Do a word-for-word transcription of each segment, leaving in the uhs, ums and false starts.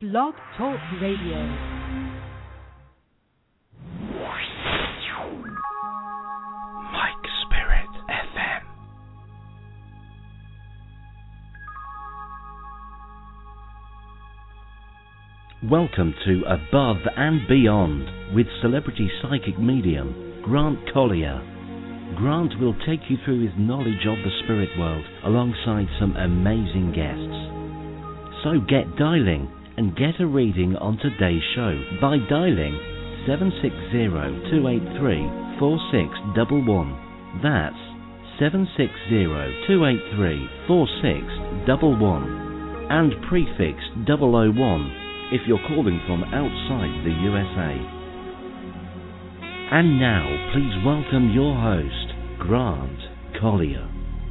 Blog Talk Radio. Mike Spirit F M. Welcome to Above and Beyond with celebrity psychic medium Grant Collier. Grant will take you through his knowledge of the spirit world alongside some amazing guests. So get dialing and get a reading on today's show by dialing seven six zero, two eight three, four six one one. That's seven six zero, two eight three, four six one one and prefix double oh one if you're calling from outside the U S A. And now, please welcome your host, Grant Collier.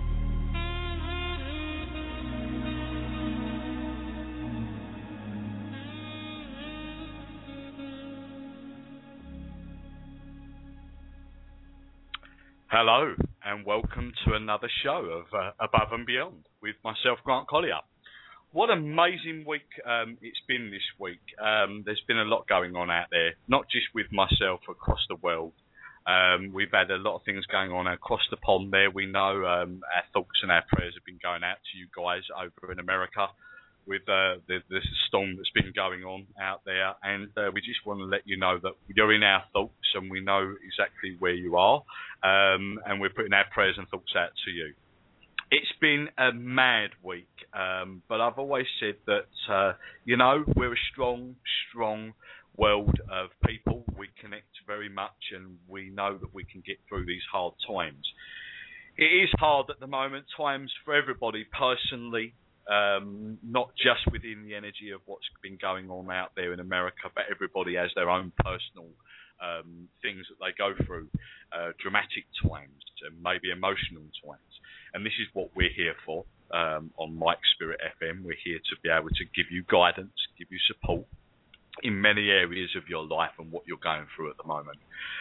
Hello, and welcome to another show of uh, Above and Beyond with myself, Grant Collier. What an amazing week um, it's been this week. Um, there's been a lot going on out there, not just with myself, across the world. Um, we've had a lot of things going on across the pond there. We know um, our thoughts and our prayers have been going out to you guys over in America with uh, the, the storm that's been going on out there. And uh, we just want to let you know that you're in our thoughts and we know exactly where you are. Um, and we're putting our prayers and thoughts out to you. It's been a mad week, um, but I've always said that, uh, you know, we're a strong, strong world of people. We connect very much and we know that we can get through these hard times. It is hard at the moment, times for everybody personally, um, not just within the energy of what's been going on out there in America, but everybody has their own personal um, things that they go through, uh, dramatic times, and maybe emotional times. And this is what we're here for um, on Mike Spirit F M. We're here to be able to give you guidance, give you support in many areas of your life and what you're going through at the moment.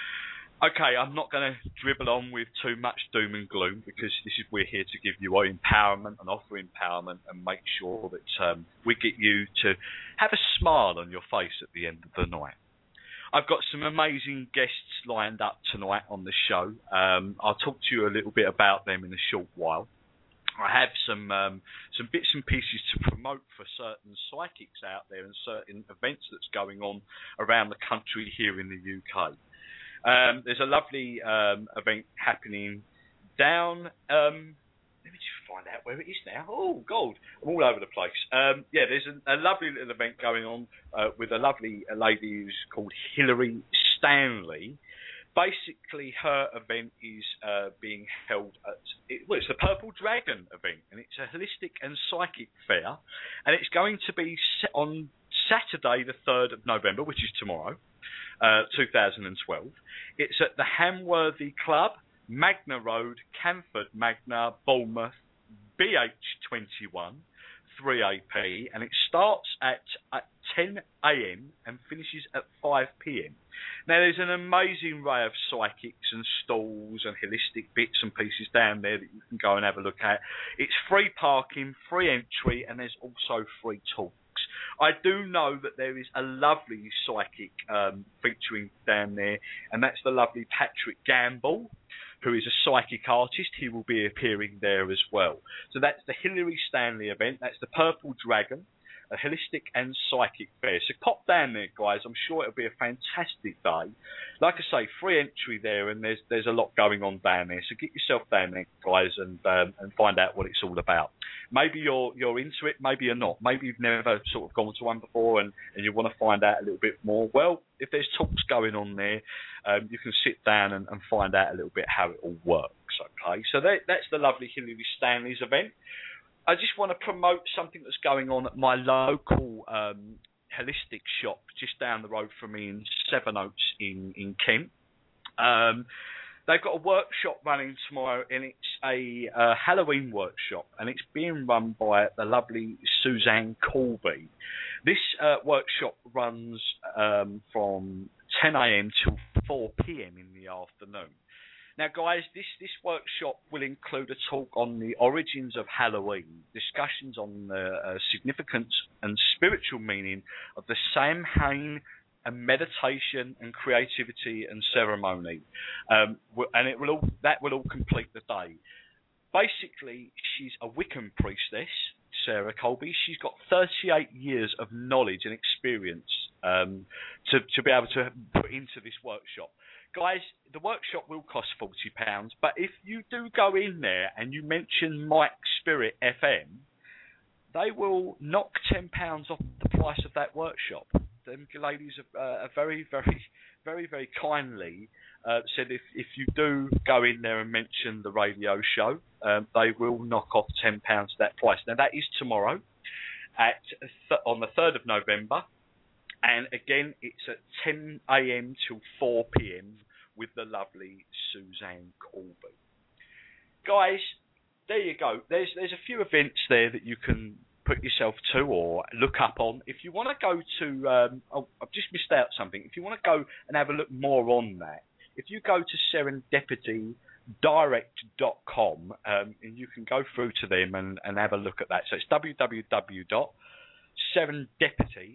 Okay, I'm not going to dribble on with too much doom and gloom because this is we're here to give you empowerment and offer empowerment and make sure that um, we get you to have a smile on your face at the end of the night. I've got some amazing guests lined up tonight on the show. Um, I'll talk to you a little bit about them in a short while. I have some um, some bits and pieces to promote for certain psychics out there and certain events that's going on around the country here in the U K. Um, there's a lovely um, event happening down... Um, let me just find out where it is now. Oh, God, I'm all over the place. Um, yeah, there's a, a lovely little event going on uh, with a lovely lady who's called Hilary Stanley. Basically, her event is uh, being held at, it, well, it's the Purple Dragon event, and it's a holistic and psychic fair, and it's going to be set on Saturday, the third of November, which is tomorrow, uh, two thousand twelve. It's at the Hamworthy Club, Magna Road, Camford Magna, Bournemouth, B H twenty-one, three A P, and it starts at, at ten A M and finishes at five P M. Now, there's an amazing array of psychics and stalls and holistic bits and pieces down there that you can go and have a look at. It's free parking, free entry, and there's also free talks. I do know that there is a lovely psychic um, featuring down there, and that's the lovely Patrick Gamble, who is a psychic artist. He will be appearing there as well. So that's the Hilary Stanley event. That's the Purple Dragon, a holistic and psychic fair. So pop down there, guys. I'm sure it'll be a fantastic day. Like I say, free entry there, and there's there's a lot going on down there. So get yourself down there, guys, and um, and find out what it's all about. Maybe you're you're into it, maybe you're not. Maybe you've never sort of gone to one before and, and you want to find out a little bit more. Well, if there's talks going on there, um, you can sit down and, and find out a little bit how it all works, okay? So that, that's the lovely Hilary Stanley's event. I just want to promote something that's going on at my local um, holistic shop just down the road from me in Sevenoaks in, in Kent. Um, they've got a workshop running tomorrow, and it's a uh, Halloween workshop, and it's being run by the lovely Suzanne Colby. This uh, workshop runs um, from ten A M till four P M in the afternoon. Now, guys, this, this workshop will include a talk on the origins of Halloween, discussions on the uh, significance and spiritual meaning of the Samhain, and meditation and creativity and ceremony, um, and it will all, that will all complete the day. Basically, she's a Wiccan priestess, Sarah Colby. She's got thirty-eight years of knowledge and experience um, to, to be able to put into this workshop. Guys, the workshop will cost forty pounds, but if you do go in there and you mention Mike Spirit F M, they will knock ten pounds off the price of that workshop. Them ladies are, uh, are very, very, very, very kindly uh, said if, if you do go in there and mention the radio show, um, they will knock off ten pounds that price. Now, that is tomorrow at th- on the third of November. And again, it's at ten a.m. till four p.m. with the lovely Suzanne Colby. Guys, there you go. There's there's a few events there that you can put yourself to or look up on. If you want to go to, um, oh, I've just missed out something. If you want to go and have a look more on that, if you go to serendipity direct dot com, um, and you can go through to them and, and have a look at that. So it's w w w dot serendipity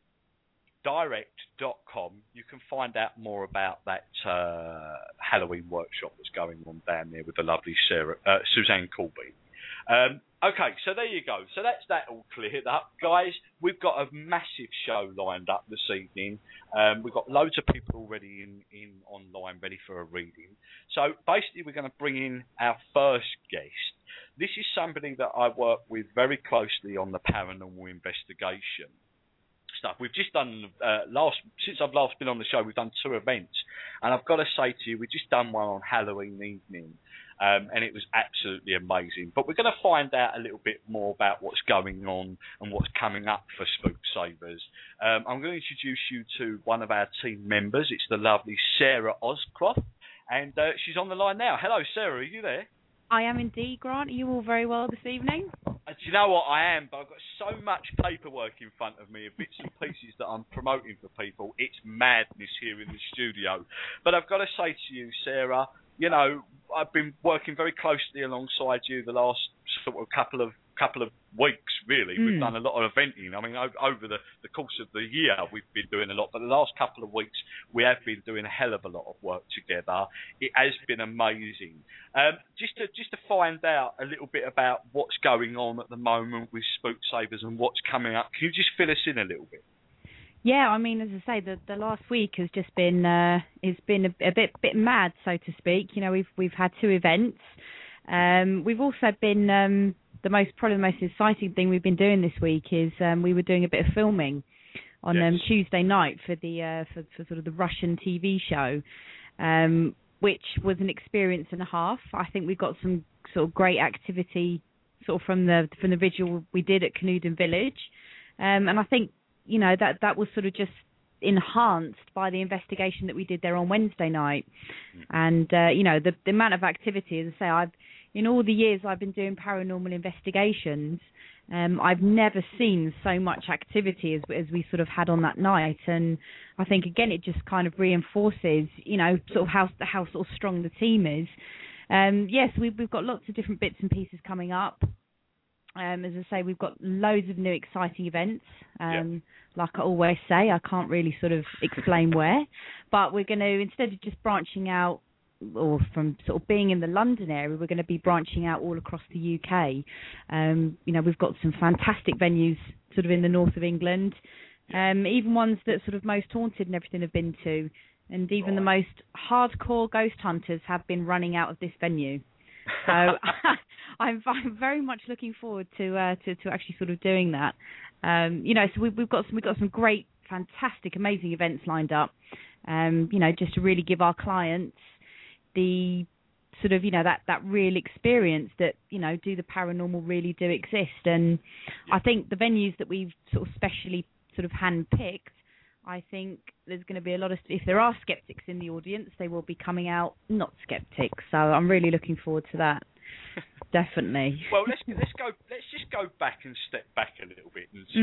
direct dot com. You can find out more about that uh, Halloween workshop that's going on down there with the lovely Sarah, uh, Suzanne Colby. Um, okay, so there you go. So that's that all cleared up. Guys, we've got a massive show lined up this evening. Um, we've got loads of people already in, in online ready for a reading. So basically we're going to bring in our first guest. This is somebody that I work with very closely on the paranormal investigation stuff. We've just done, uh, last since I've last been on the show, we've done two events. And I've got to say to you, we've just done one on Halloween evening. Um, and it was absolutely amazing. But we're going to find out a little bit more about what's going on and what's coming up for Spooksavers. Um, I'm going to introduce you to one of our team members. It's the lovely Sarah Oscroft, and uh, she's on the line now. Hello, Sarah. Are you there? I am indeed, Grant. Are you all very well this evening? Uh, do you know what? I am, but I've got so much paperwork in front of me of bits and pieces that I'm promoting for people. It's madness here in the studio. But I've got to say to you, Sarah, you know, I've been working very closely alongside you the last sort of couple of couple of weeks, really. Mm. We've done a lot of eventing. I mean, over the, the course of the year, we've been doing a lot. But the last couple of weeks, we have been doing a hell of a lot of work together. It has been amazing. Um, just to just to find out a little bit about what's going on at the moment with Spooksavers and what's coming up, can you just fill us in a little bit? Yeah, I mean, as I say, the the last week has just been uh, it's been a, a bit bit mad, so to speak. You know, we've we've had two events. Um, we've also been um, the most probably the most exciting thing we've been doing this week is um, we were doing a bit of filming on yes. um, Tuesday night for the uh, for, for sort of the Russian T V show, um, which was an experience and a half. I think we got some sort of great activity sort of from the from the vigil we did at Canuden Village, um, and I think. You know, that that was sort of just enhanced by the investigation that we did there on Wednesday night. And, uh, you know, the, the amount of activity, as I say, I've in all the years I've been doing paranormal investigations, um, I've never seen so much activity as, as we sort of had on that night. And I think, again, it just kind of reinforces, you know, sort of how, how sort of strong the team is. Um, yes, we've, we've got lots of different bits and pieces coming up. Um, as I say, we've got loads of new exciting events. Um, yeah. Like I always say, I can't really sort of explain where, but we're going to, instead of just branching out, or from sort of being in the London area, we're going to be branching out all across the U K. Um, you know, we've got some fantastic venues sort of in the north of England, um, even ones that sort of Most Haunted and everything have been to, and even right. the most hardcore ghost hunters have been running out of this venue. So I'm, I'm very much looking forward to, uh, to to actually sort of doing that. Um, you know, so we've, we've got some, we've got some great, fantastic, amazing events lined up. Um, you know, just to really give our clients the sort of, you know, that, that real experience that, you know, do the paranormal really do exist. And I think the venues that we've sort of specially sort of handpicked, I think there's going to be a lot of, if there are skeptics in the audience, they will be coming out not skeptics. So I'm really looking forward to that. Definitely. Well, let's let's go. Let's just go back and step back a little bit and see, mm.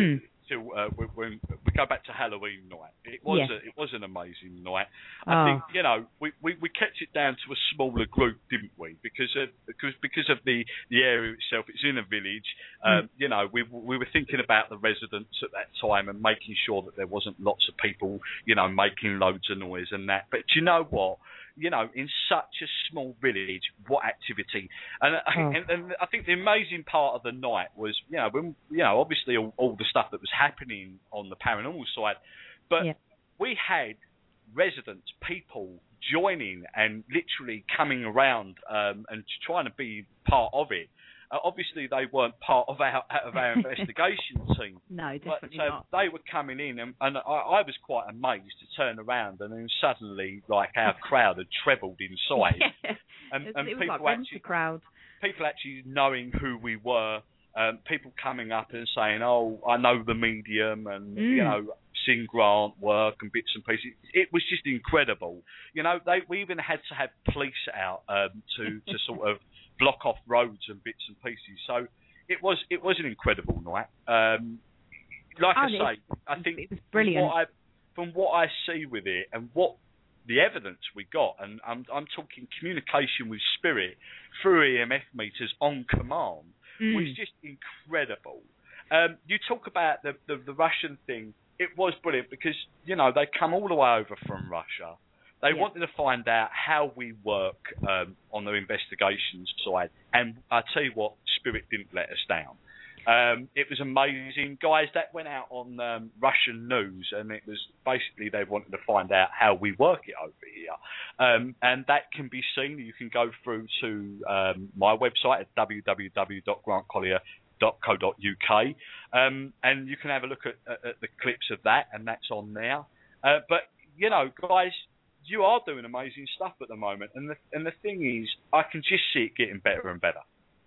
still uh, when, when we go back to Halloween night. It was Yes. a, it was an amazing night. Oh. I think you know we, we, we kept it down to a smaller group, didn't we? Because of because because of the, the area itself. It's in a village. Um, mm. You know, we we were thinking about the residents at that time and making sure that there wasn't lots of people, you know, making loads of noise and that. But do you know what? You know, in such a small village, what activity? And, oh. and, and I think the amazing part of the night was, you know, when, you know, obviously all, all the stuff that was happening on the paranormal side, but yeah. we had residents, people joining and literally coming around um, and trying to be part of it. Uh, obviously, they weren't part of our of our investigation team. No, definitely but, uh, not. They were coming in, and, and I, I was quite amazed to turn around, and then suddenly, like, our crowd had trebled in size. Yeah. And, it, and it was people like actually, crowd. People actually knowing who we were, um, people coming up and saying, "Oh, I know the medium," and mm. you know, seen Grant work and bits and pieces. It was just incredible. You know, they we even had to have police out um, to to sort of block off roads and bits and pieces. So it was it was an incredible night. Um, like oh, I say, I think it was brilliant. From what, I, from what I see with it and what the evidence we got, and I'm I'm talking communication with spirit through E M F meters on command, mm. was just incredible. Um, you talk about the, the the Russian thing. It was brilliant because you know they come all the way over from Russia. They yeah. wanted to find out how we work um, on the investigations side, and I tell you what, Spirit didn't let us down. Um, it was amazing, guys. That went out on um, Russian news, and it was basically they wanted to find out how we work it over here, um, and that can be seen. You can go through to um, my website at w w w dot grant collier dot co dot u k, um, and you can have a look at, at, at the clips of that, and that's on there. Uh, but you know, guys. You are doing amazing stuff at the moment, and the and the thing is, I can just see it getting better and better.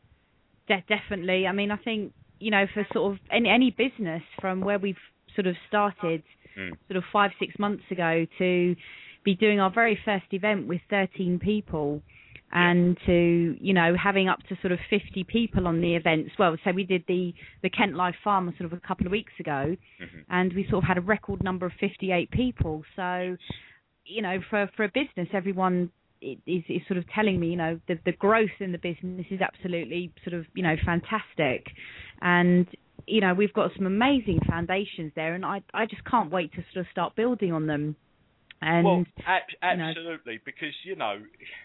De- definitely. I mean, I think you know, for sort of any any business from where we've sort of started, mm. sort of five six months ago, to be doing our very first event with thirteen people, and yeah. to you know having up to sort of fifty people on the events. Well, so we did the the Kent Live Farm sort of a couple of weeks ago, mm-hmm. and we sort of had a record number of fifty-eight people. So. You know, for for a business, everyone is, is sort of telling me, you know, the the growth in the business is absolutely sort of, you know, fantastic, and you know, we've got some amazing foundations there, and I I just can't wait to sort of start building on them. And well, ab- absolutely, you know, because you know,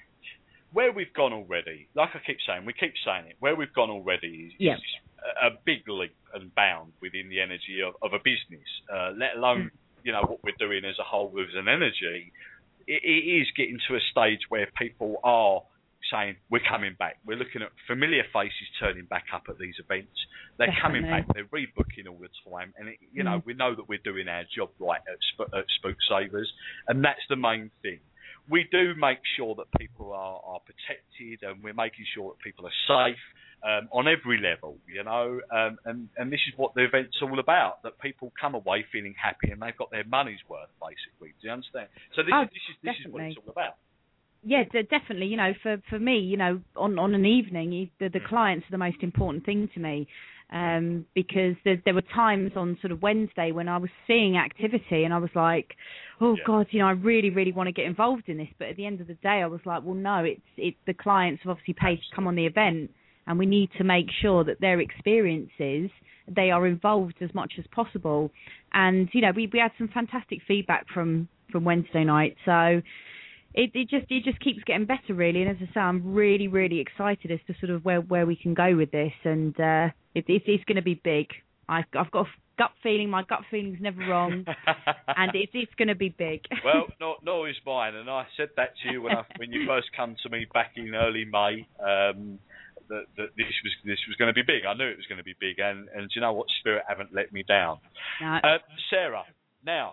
where we've gone already, like I keep saying, we keep saying it, where we've gone already is, yep. is a, a big leap and bound within the energy of, of a business, uh, let alone. Mm. You know, what we're doing as a whole with an energy, it, it is getting to a stage where people are saying, we're coming back. We're looking at familiar faces turning back up at these events. They're Definitely. coming back. They're rebooking all the time. And, it, you mm. know, we know that we're doing our job right at, Sp- at Spook Savers. And that's the main thing. We do make sure that people are, are protected, and we're making sure that people are safe. Um, on every level, you know, um, and, and this is what the event's all about, that people come away feeling happy and they've got their money's worth, basically. Do you understand? So this, oh, is, this, is, this is what it's all about. Yeah, d- definitely. You know, for, for me, you know, on, on an evening, you, the, the clients are the most important thing to me, um, because there, there were times on sort of Wednesday when I was seeing activity and I was like, oh, yeah. God, you know, I really, really want to get involved in this. But at the end of the day, I was like, well, no, it's it, the clients have obviously paid Absolutely. to come on the event. And we need to make sure that their experiences, they are involved as much as possible. And, you know, we, we had some fantastic feedback from, from Wednesday night. So it, it just it just keeps getting better, really. And as I say, I'm really, really excited as to sort of where, where we can go with this. And uh, it, it, it's going to be big. I, I've got a gut feeling. My gut feeling's never wrong. And it, it's going to be big. Well, no, no is mine. And I said that to you when, I, when you first come to me back in early May. Um That, that this was this was going to be big. I knew it was going to be big, and and do you know what? Spirit haven't let me down. No. Uh, Sarah, now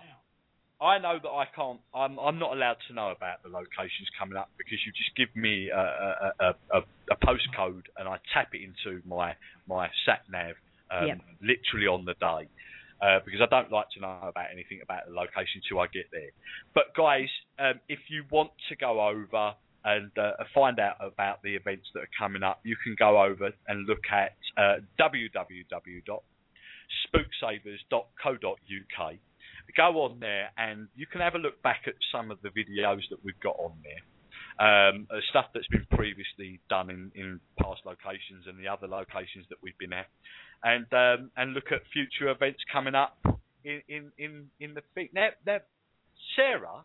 I know that I can't. I'm I'm not allowed to know about the locations coming up because you just give me a a, a, a, a postcode and I tap it into my my sat nav um, yep. literally on the day. Uh, because I don't like to know about anything about the location until I get there. But guys, um, if you want to go over and uh, find out about the events that are coming up, you can go over and look at uh, w w w dot spook savers dot co dot U K. Go on there and you can have a look back at some of the videos that we've got on there. Um, uh, stuff that's been previously done in, in past locations and the other locations that we've been at, and um, and look at future events coming up in in in, in the feed. Now, now, Sarah,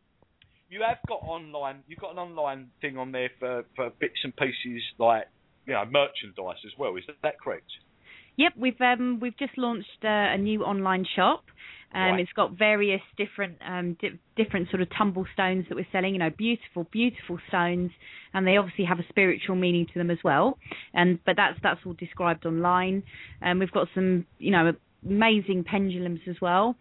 you have got online. You've got an online thing on there for, for bits and pieces like you know merchandise as well. Is that, that correct? Yep, we've um, we've just launched uh, a new online shop. Um, right. It's got various different um, di- different sort of tumble stones that we're selling. You know, beautiful, beautiful stones, and they obviously have a spiritual meaning to them as well. And but that's that's all described online. And um, we've got some you know amazing pendulums as well,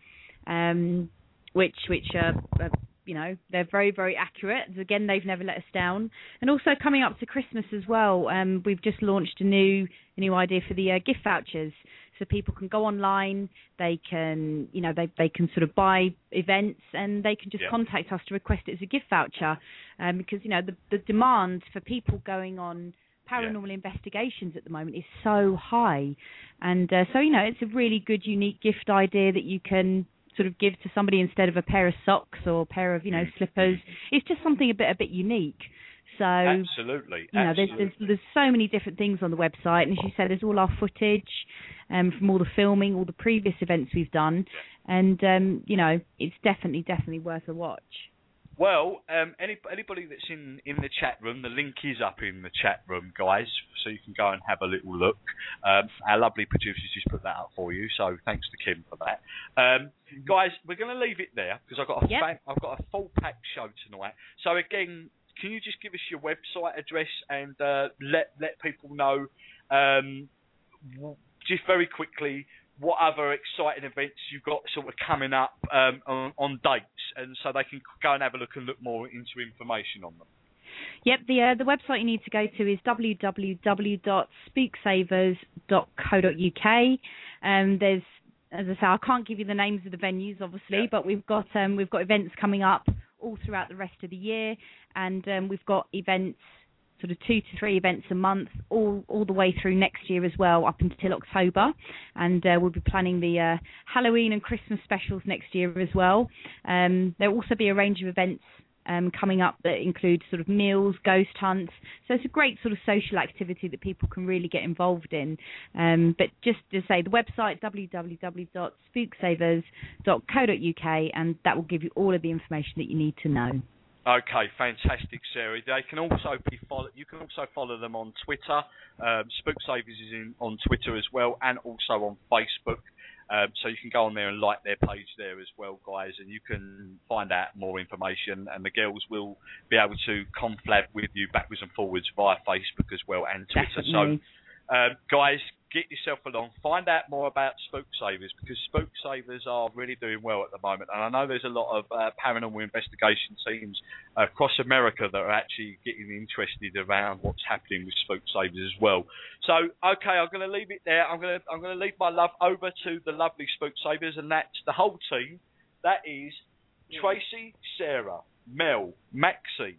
um, which which are. are You know, they're very, very accurate. Again, they've never let us down. And also coming up to Christmas as well, um, we've just launched a new a new idea for the uh, gift vouchers. So people can go online, they can, you know, they they can sort of buy events and they can just yeah. contact us to request it as a gift voucher. Um, because, you know, the, the demand for people going on paranormal yeah. investigations at the moment is so high. And uh, so, you know, it's a really good, unique gift idea that you can sort of give to somebody instead of a pair of socks or a pair of you know slippers. It's just something a bit a bit unique. So absolutely, you know, absolutely. there's, there's there's so many different things on the website, and as you said, there's all our footage um, from all the filming, all the previous events we've done, yeah. and um, you know, it's definitely definitely worth a watch. Well, um, any, anybody that's in, in the chat room, the link is up in the chat room, guys, so you can go and have a little look. Um, our lovely producers just put that up for you, so thanks to Kim for that. Um, guys, we're going to leave it there because I've got a yep. fa- I've got a full pack show tonight. So again, can you just give us your website address and uh, let let people know um, w- just very quickly what other exciting events you've got sort of coming up um, on, on dates, and so they can go and have a look and look more into information on them. Yep, the uh, the website you need to go to is w w w dot spook savers dot co dot u k. Um, there's, as I say, I can't give you the names of the venues, obviously, yeah. but we've got um, we've got events coming up all throughout the rest of the year, and um, we've got events. Sort of two to three events a month, all all the way through next year as well, up until October. And uh, we'll be planning the uh, Halloween and Christmas specials next year as well. Um, there will also be a range of events um, coming up that include sort of meals, ghost hunts. So it's a great sort of social activity that people can really get involved in. Um, but just to say, the website, w w w dot spook savers dot co dot u k, and that will give you all of the information that you need to know. Okay, fantastic, Sarah. They can also be follow. You can also follow them on Twitter. Um, Spook Savers is in, on Twitter as well, and also on Facebook. Um, so you can go on there and like their page there as well, guys, and you can find out more information. And the girls will be able to conflab with you backwards and forwards via Facebook as well and Twitter. Definitely. So, um, guys, get yourself along. Find out more about Spook Savers, because Spook Savers are really doing well at the moment. And I know there's a lot of uh, paranormal investigation teams uh, across America that are actually getting interested around what's happening with Spook Savers as well. So, okay, I'm going to leave it there. I'm going to I'm going to leave my love over to the lovely Spook Savers, and that's the whole team. That is Tracy, Sarah, Mel, Maxine,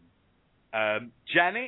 um, Janet,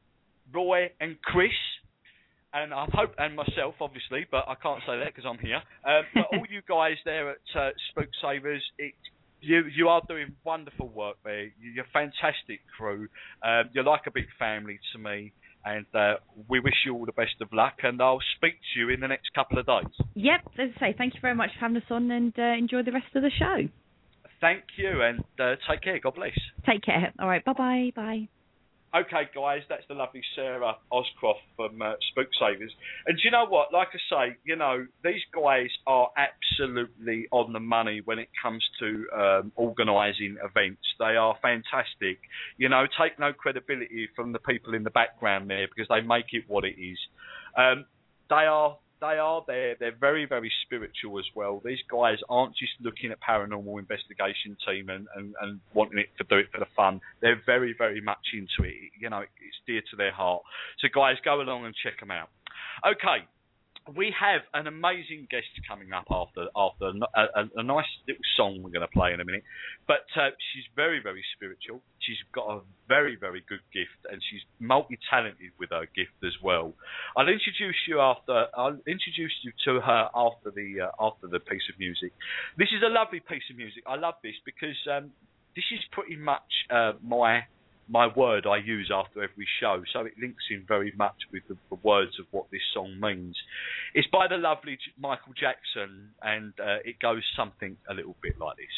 Roy, and Chris. And I hope, and myself, obviously, but I can't say that because I'm here. Um, but all you guys there at uh, Spook Savers, it, you you are doing wonderful work there. You're a fantastic crew. Um, you're like a big family to me, and uh, we wish you all the best of luck. And I'll speak to you in the next couple of days. Yep, as I say, thank you very much for having us on, and uh, enjoy the rest of the show. Thank you, and uh, take care. God bless. Take care. All right, bye-bye. Bye. Okay, guys, that's the lovely Sarah Oscroft from uh, Spook Savers. And do you know what? Like I say, you know, these guys are absolutely on the money when it comes to um, organising events. They are fantastic. You know, take no credibility from the people in the background there, because they make it what it is. Um, they are... They are there. They're very, very spiritual as well. These guys aren't just looking at paranormal investigation team and, and, and wanting it to do it for the fun. They're very, very much into it. You know, it's dear to their heart. So, guys, go along and check them out. Okay, we have an amazing guest coming up after after a, a, a nice little song we're going to play in a minute. But uh, she's very, very spiritual. She's got a very, very good gift, and she's multi-talented with her gift as well. I'll introduce you after. I'll introduce you to her after the uh, after the piece of music. This is a lovely piece of music. I love this because um, this is pretty much uh, my. my word I use after every show, so it links in very much with the, the words of what this song means. It's by the lovely Michael Jackson, and uh, it goes something a little bit like this.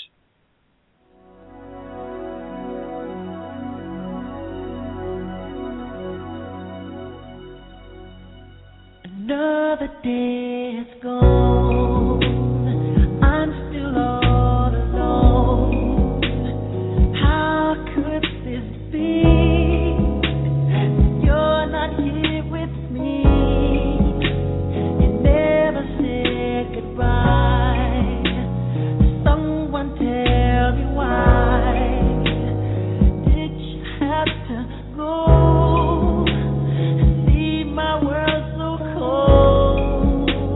Another day is gone, I'm still all alone. How could this be? You're not here with me. You never said goodbye. Someone tell me why did you have to go and leave my world so cold?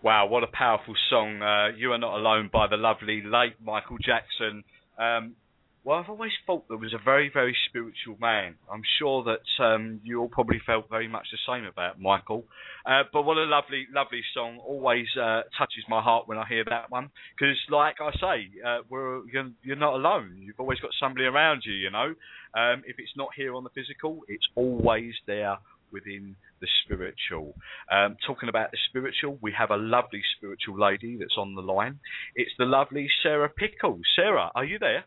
Wow, what a powerful song. Uh, You Are Not Alone by the lovely late Michael Jackson. Um, well, I've always thought that was a very, very spiritual man. I'm sure that um, you all probably felt very much the same about Michael. Uh, but what a lovely, lovely song. Always uh, touches my heart when I hear that one. Because, like I say, uh, we're, you're, you're not alone. You've always got somebody around you, you know. Um, if it's not here on the physical, it's always there within the spiritual. Um, talking about the spiritual, we have a lovely spiritual lady that's on the line. It's the lovely Sarah Pickles. Sarah, are you there?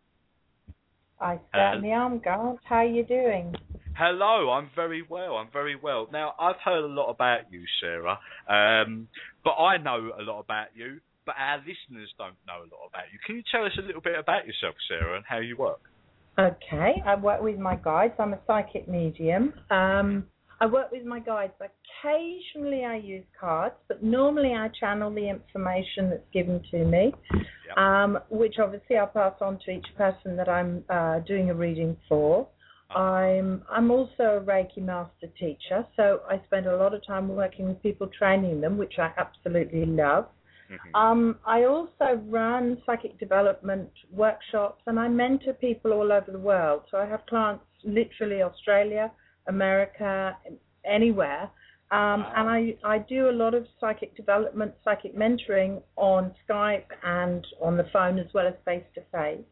I certainly uh, am, Grant. How are you doing? Hello, I'm very well. I'm very well. Now, I've heard a lot about you, Sarah, um, but I know a lot about you, but our listeners don't know a lot about you. Can you tell us a little bit about yourself, Sarah, and how you work? Okay, I work with my guides. I'm a psychic medium. Um, I work with my guides. Occasionally I use cards, but normally I channel the information that's given to me, yep. um, which obviously I'll pass on to each person that I'm uh, doing a reading for. I'm I'm also a Reiki master teacher, so I spend a lot of time working with people, training them, which I absolutely love. Mm-hmm. Um, I also run psychic development workshops, and I mentor people all over the world. So I have clients literally Australia, America, anywhere. Um, wow. And I, I do a lot of psychic development, psychic mentoring on Skype and on the phone as well as face-to-face.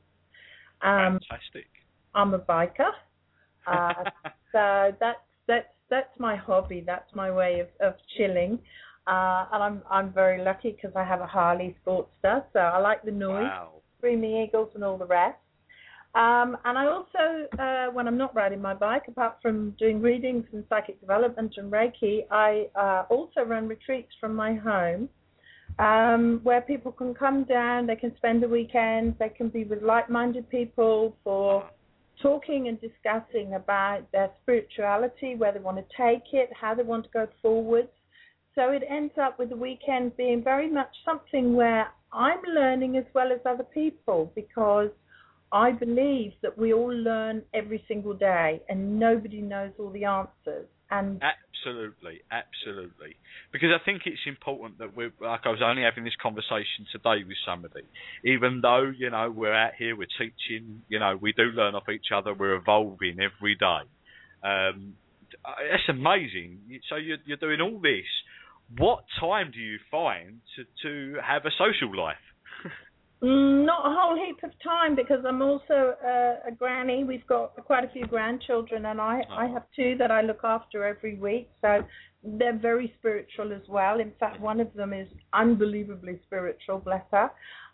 Um, Fantastic. I'm a biker. Uh, so that's, that's, that's my hobby. That's my way of, of chilling. Uh, and I'm I'm very lucky because I have a Harley Sportster, so I like the noise, wow. Screaming Eagles and all the rest. Um, and I also, uh, when I'm not riding my bike, apart from doing readings and psychic development and Reiki, I uh, also run retreats from my home um, where people can come down, they can spend the weekend, they can be with like-minded people for talking and discussing about their spirituality, where they want to take it, how they want to go forward. So it ends up with the weekend being very much something where I'm learning as well as other people, because I believe that we all learn every single day and nobody knows all the answers. And absolutely, absolutely. Because I think it's important that we're, like I was only having this conversation today with somebody, even though, you know, we're out here, we're teaching, you know, we do learn off each other, we're evolving every day. Um, that's amazing. So you're, you're doing all this. What time do you find to, to have a social life? Not a whole heap of time, because I'm also a, a granny. We've got quite a few grandchildren, and I, oh. I have two that I look after every week. So they're very spiritual as well. In fact, one of them is unbelievably spiritual, bless her.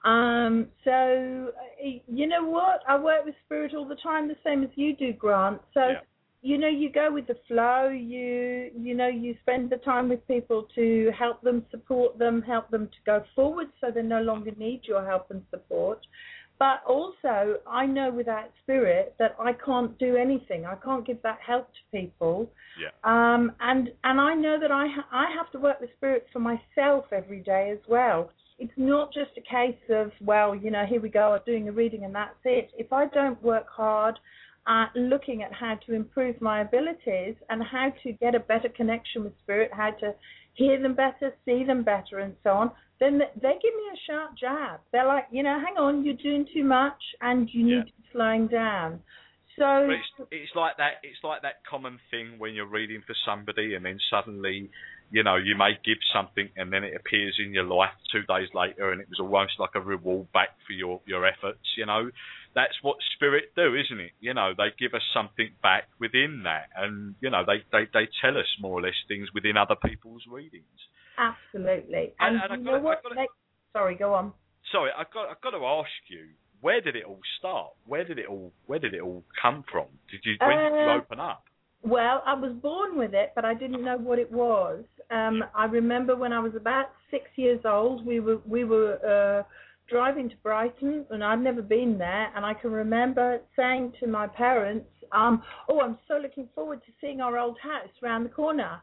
Um, so, you know what? I work with spirit all the time, the same as you do, Grant. So. Yeah. You know, you go with the flow, you you know, you spend the time with people to help them, support them, help them to go forward so they no longer need your help and support. But also, I know without spirit that I can't do anything. I can't give that help to people. Yeah. Um, and, and I know that I, ha- I have to work with spirit for myself every day as well. It's not just a case of, well, you know, here we go, I'm doing a reading and that's it. If I don't work hard, Uh, looking at how to improve my abilities and how to get a better connection with spirit, how to hear them better, see them better, and so on, then they give me a sharp jab. They're like, you know, hang on, you're doing too much and you need yeah. to be slowing down. So it's, it's like that. It's like that common thing when you're reading for somebody, and then suddenly, you know, you may give something, and then it appears in your life two days later, and it was almost like a reward back for your, your efforts. You know, that's what spirit do, isn't it? You know, they give us something back within that, and you know, they, they, they tell us more or less things within other people's readings. Absolutely. And, and, and you know what? Gotta, sorry, go on. Sorry, I've got I've got to ask you. Where did it all start? Where did it all Where did it all come from? Did you when uh, did you open up? Well, I was born with it, but I didn't know what it was. Um, I remember when I was about six years old, we were we were uh, driving to Brighton, and I'd never been there. And I can remember saying to my parents, um, "Oh, I'm so looking forward to seeing our old house round the corner."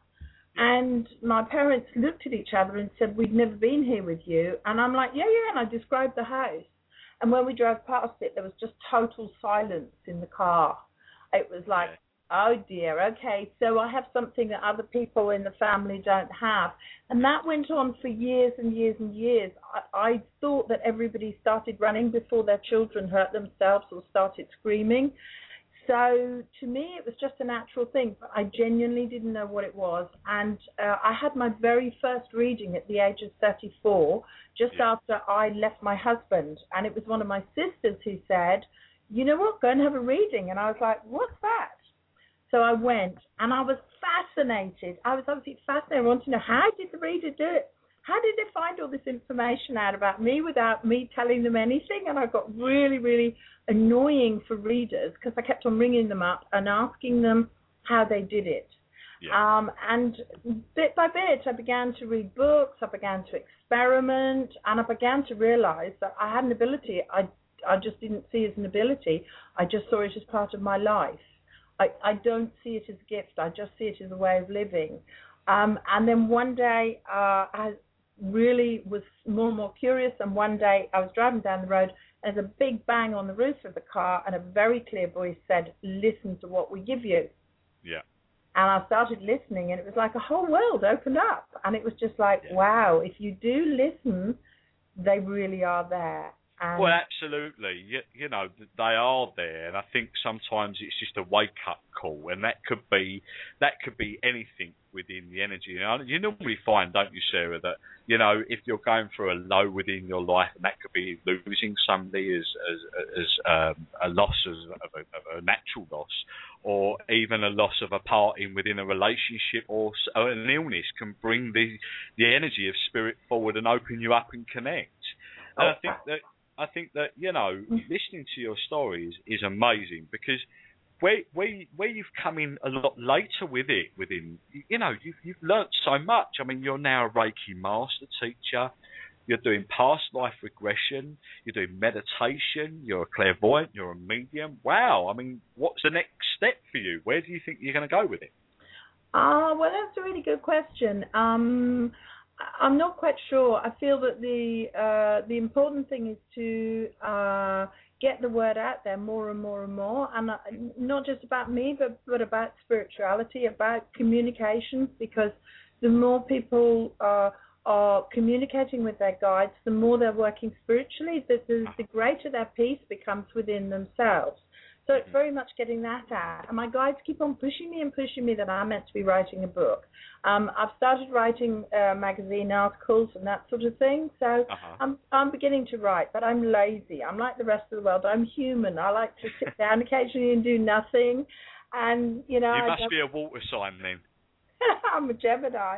And my parents looked at each other and said, "We've never been here with you." And I'm like, "Yeah, yeah." And I described the house. And when we drove past it, there was just total silence in the car. It was like, Oh dear, okay, so I have something that other people in the family don't have. And that went on for years and years and years. I, I thought that everybody started running before their children hurt themselves or started screaming. So to me, it was just a natural thing, but I genuinely didn't know what it was. And uh, I had my very first reading at the age of thirty-four, just yeah. after I left my husband. And it was one of my sisters who said, you know what, go and have a reading. And I was like, what's that? So I went, and I was fascinated. I was obviously fascinated. I wanted to know, how did the reader do it? How did they find all this information out about me without me telling them anything? And I got really, really annoying for readers because I kept on ringing them up and asking them how they did it. Yeah. Um, and bit by bit, I began to read books, I began to experiment, and I began to realize that I had an ability I, I just didn't see as an ability. I just saw it as part of my life. I, I don't see it as a gift. I just see it as a way of living. Um, and then one day uh, I really was more and more curious, and one day I was driving down the road, and there's a big bang on the roof of the car, and a very clear voice said, listen to what we give you. Yeah. And I started listening, and it was like a whole world opened up. And it was just like, yeah. wow, if you do listen, they really are there. And well, absolutely. You, you know, they are there, and I think sometimes it's just a wake-up call, and that could be that could be anything within the energy. You know, you normally find, don't you, Sarah, that, you know, if you're going through a low within your life, and that could be losing somebody as as, as um, a loss of, of, a, of a natural loss, or even a loss of a parting within a relationship, or, or an illness, can bring the the energy of spirit forward and open you up and connect. And oh. I think that. I think that, you know, listening to your stories is amazing, because where where where you've come in a lot later with it, within, you know, you've you've learnt so much. I mean, you're now a Reiki master teacher. You're doing past life regression. You're doing meditation. You're a clairvoyant. You're a medium. Wow. I mean, what's the next step for you? Where do you think you're going to go with it? Ah, uh, well, that's a really good question. Um. I'm not quite sure. I feel that the uh, the important thing is to uh, get the word out there more and more and more, and uh, not just about me, but, but about spirituality, about communication, because the more people uh, are communicating with their guides, the more they're working spiritually, the, the, the greater their peace becomes within themselves. So it's very much getting that out. And my guides keep on pushing me and pushing me that I'm meant to be writing a book. Um, I've started writing uh, magazine articles and that sort of thing. So uh-huh. I'm I'm beginning to write, but I'm lazy. I'm like the rest of the world. I'm human. I like to sit down occasionally and do nothing. And, you know... You I must don't... be a water sign then. I'm a Gemini.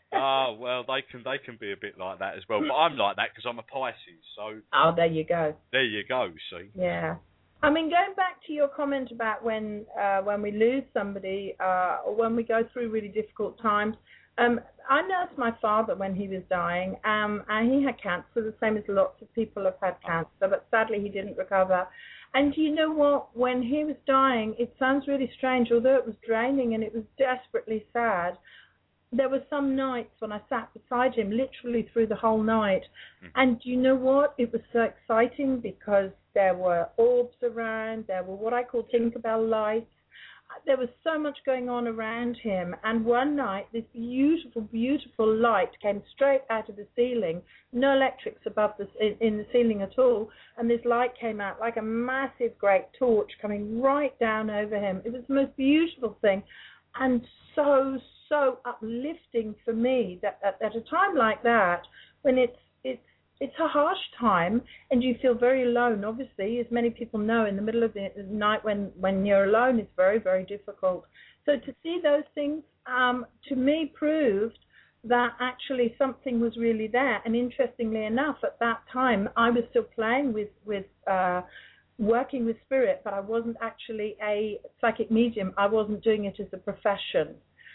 Oh, well, they can they can be a bit like that as well. But I'm like that because I'm a Pisces. So oh, there you go. There you go, see. Yeah. I mean, going back to your comment about when uh, when we lose somebody uh, or when we go through really difficult times, um, I nursed my father when he was dying, um, and he had cancer, the same as lots of people have had cancer, but sadly he didn't recover. And you know what? When he was dying, it sounds really strange, although it was draining and it was desperately sad, there were some nights when I sat beside him literally through the whole night. Mm. And you know what? It was so exciting because there were orbs around, there were what I call Tinkerbell lights. There was so much going on around him. And one night, this beautiful, beautiful light came straight out of the ceiling. No electrics above the, in, in the ceiling at all. And this light came out like a massive, great torch coming right down over him. It was the most beautiful thing. And so, so uplifting for me that at, at a time like that, when it's it's it's a harsh time and you feel very alone. Obviously, as many people know, in the middle of the night when, when you're alone, it's very, very difficult. So to see those things, um, to me, proved that actually something was really there. And interestingly enough, at that time, I was still playing with with uh, working with spirit, but I wasn't actually a psychic medium. I wasn't doing it as a profession.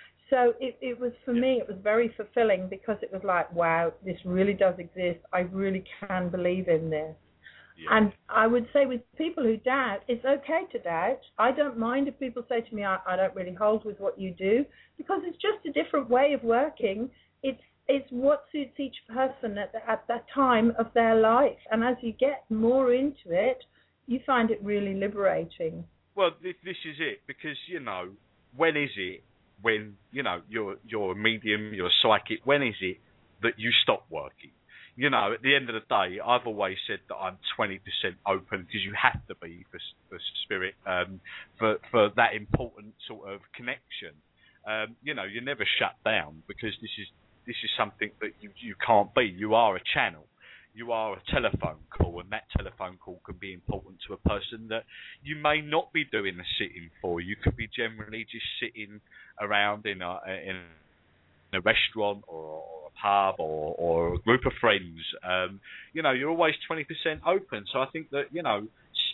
So it, it was, for me, it was very fulfilling because it was like, wow, this really does exist. I really can believe in this. Yeah. And I would say with people who doubt, it's okay to doubt. I don't mind if people say to me, I, I don't really hold with what you do, because it's just a different way of working. It's it's what suits each person at, the, at that time of their life. And as you get more into it, you find it really liberating. Well, this, this is it, because, you know, when is it when, you know, you're you're a medium, you're a psychic, when is it that you stop working? You know, at the end of the day, I've always said that I'm twenty percent open, because you have to be for, for spirit, um, for, for that important sort of connection. Um, you know, you're never shut down, because this is this is something that you, you can't be. You are a channel. You are a telephone call, and that telephone call can be important to a person that you may not be doing a sit-in for. You could be generally just sitting around in a, in a restaurant or, or a pub or, or a group of friends. Um, you know, you're always twenty percent open. So I think that, you know,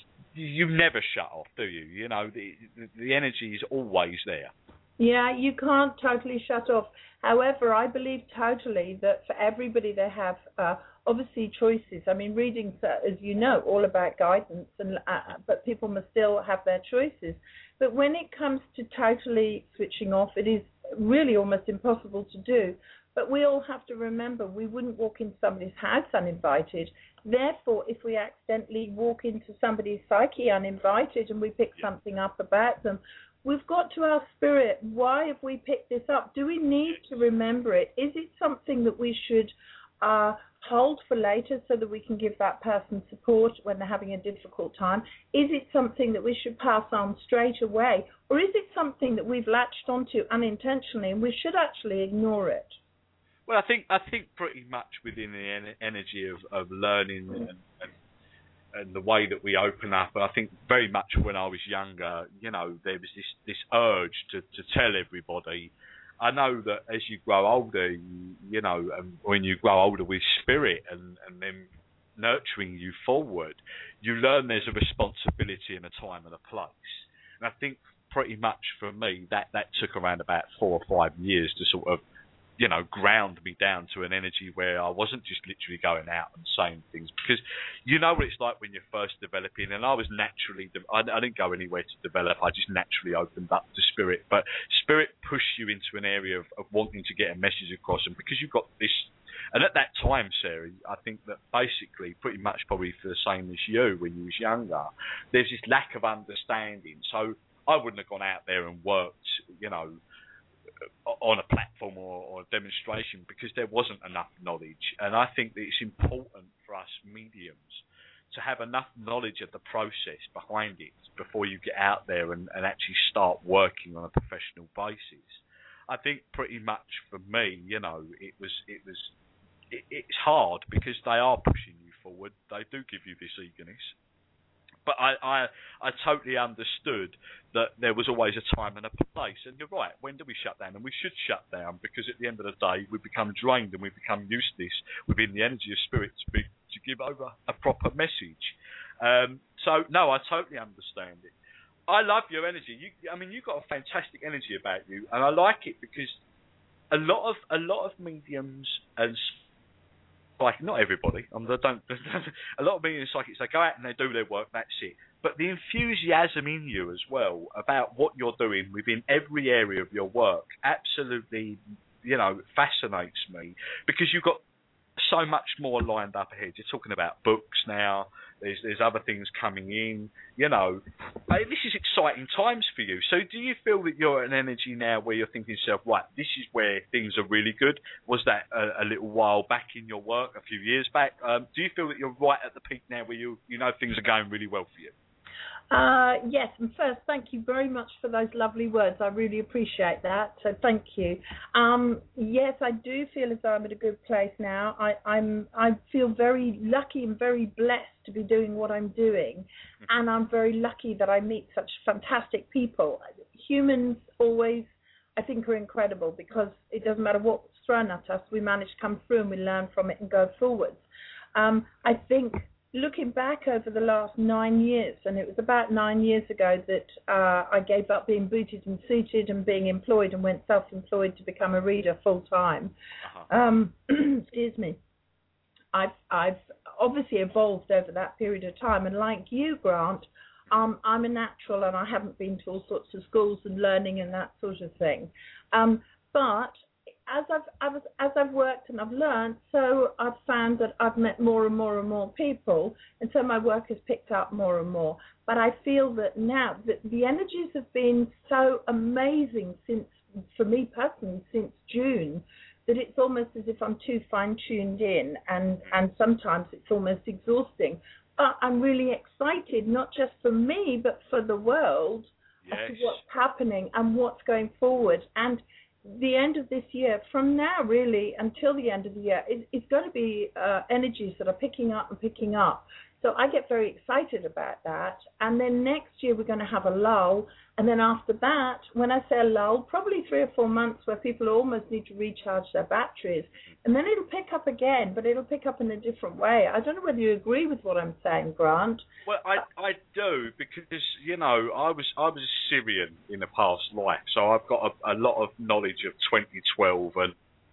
you never shut off, do you? You know, the, the energy is always there. Yeah, you can't totally shut off. However, I believe totally that for everybody they have uh, obviously choices. I mean, readings, uh, as you know, all about guidance, and uh, but people must still have their choices. But when it comes to totally switching off, it is really almost impossible to do. But we all have to remember we wouldn't walk into somebody's house uninvited. Therefore, if we accidentally walk into somebody's psyche uninvited and we pick something up about them, we've got to ask spirit, why have we picked this up? Do we need to remember it? Is it something that we should uh, hold for later so that we can give that person support when they're having a difficult time? Is it something that we should pass on straight away? Or is it something that we've latched onto unintentionally and we should actually ignore it? Well, I think I think pretty much within the en- energy of, of learning and, and and the way that we open up, I think very much when I was younger, you know, there was this, this urge to, to tell everybody. I know that as you grow older, you, you know, and when you grow older with spirit and, and then nurturing you forward, you learn there's a responsibility and a time and a place. And I think pretty much for me, that, that took around about four or five years to sort of, you know, ground me down to an energy where I wasn't just literally going out and saying things, because you know what it's like when you're first developing, and I was naturally, I, I didn't go anywhere to develop, I just naturally opened up to spirit, but spirit pushed you into an area of, of wanting to get a message across, and because you've got this, and at that time, Sarah, I think that basically, pretty much probably for the same as you when you was younger, there's this lack of understanding, so I wouldn't have gone out there and worked, you know, on a platform or, or a demonstration, because there wasn't enough knowledge. And I think that it's important for us mediums to have enough knowledge of the process behind it before you get out there and, and actually start working on a professional basis. I think pretty much for me, you know, it was it was it, it's hard because they are pushing you forward. They do give you this eagerness. But I, I I totally understood that there was always a time and a place. And you're right, when do we shut down? And we should shut down, because at the end of the day, we become drained and we become useless within the energy of spirit to, be, to give over a proper message. Um, so, no, I totally understand it. I love your energy. You, I mean, you've got a fantastic energy about you, and I like it because a lot of a lot of mediums and like not everybody, um, they don't. A lot of mediums and psychics, they go out and they do their work. That's it. But the enthusiasm in you as well about what you're doing within every area of your work absolutely, you know, fascinates me, because you've got so much more lined up ahead. You're talking about books now. There's there's other things coming in. You know, hey, this is exciting times for you. So do you feel that you're at an energy now where you're thinking to yourself, right, this is where things are really good? Was that a, a little while back in your work, a few years back? Um, do you feel that you're right at the peak now where you you know things are going really well for you? Uh, yes, and first, thank you very much for those lovely words. I really appreciate that, so thank you. Um, yes, I do feel as though I'm at a good place now. I, I'm, I feel very lucky and very blessed to be doing what I'm doing, and I'm very lucky that I meet such fantastic people. Humans always, I think, are incredible, because it doesn't matter what's thrown at us, we manage to come through and we learn from it and go forwards. Um, I think looking back over the last nine years, and it was about nine years ago that uh, I gave up being booted and suited and being employed and went self-employed to become a reader full-time. Uh-huh. Um, excuse me. I've, I've obviously evolved over that period of time, and like you, Grant, um, I'm a natural and I haven't been to all sorts of schools and learning and that sort of thing. Um, but as I've as, as I've worked and I've learned, so I've found that I've met more and more and more people, and so my work has picked up more and more. But I feel that now that the energies have been so amazing since, for me personally, since June, that it's almost as if I'm too fine-tuned in, and, and sometimes it's almost exhausting. But I'm really excited, not just for me, but for the world, yes. as to what's happening and what's going forward. And the end of this year, from now really until the end of the year, it, it's going to be uh, energies that are picking up and picking up. So I get very excited about that. And then next year we're going to have a lull. And then after that, when I say a lull, probably three or four months where people almost need to recharge their batteries. And then it'll pick up again, but it'll pick up in a different way. I don't know whether you agree with what I'm saying, Grant. Well, I I do, because, you know, I was I was a Syrian in a past life, so I've got a, a lot of knowledge of twenty twelve and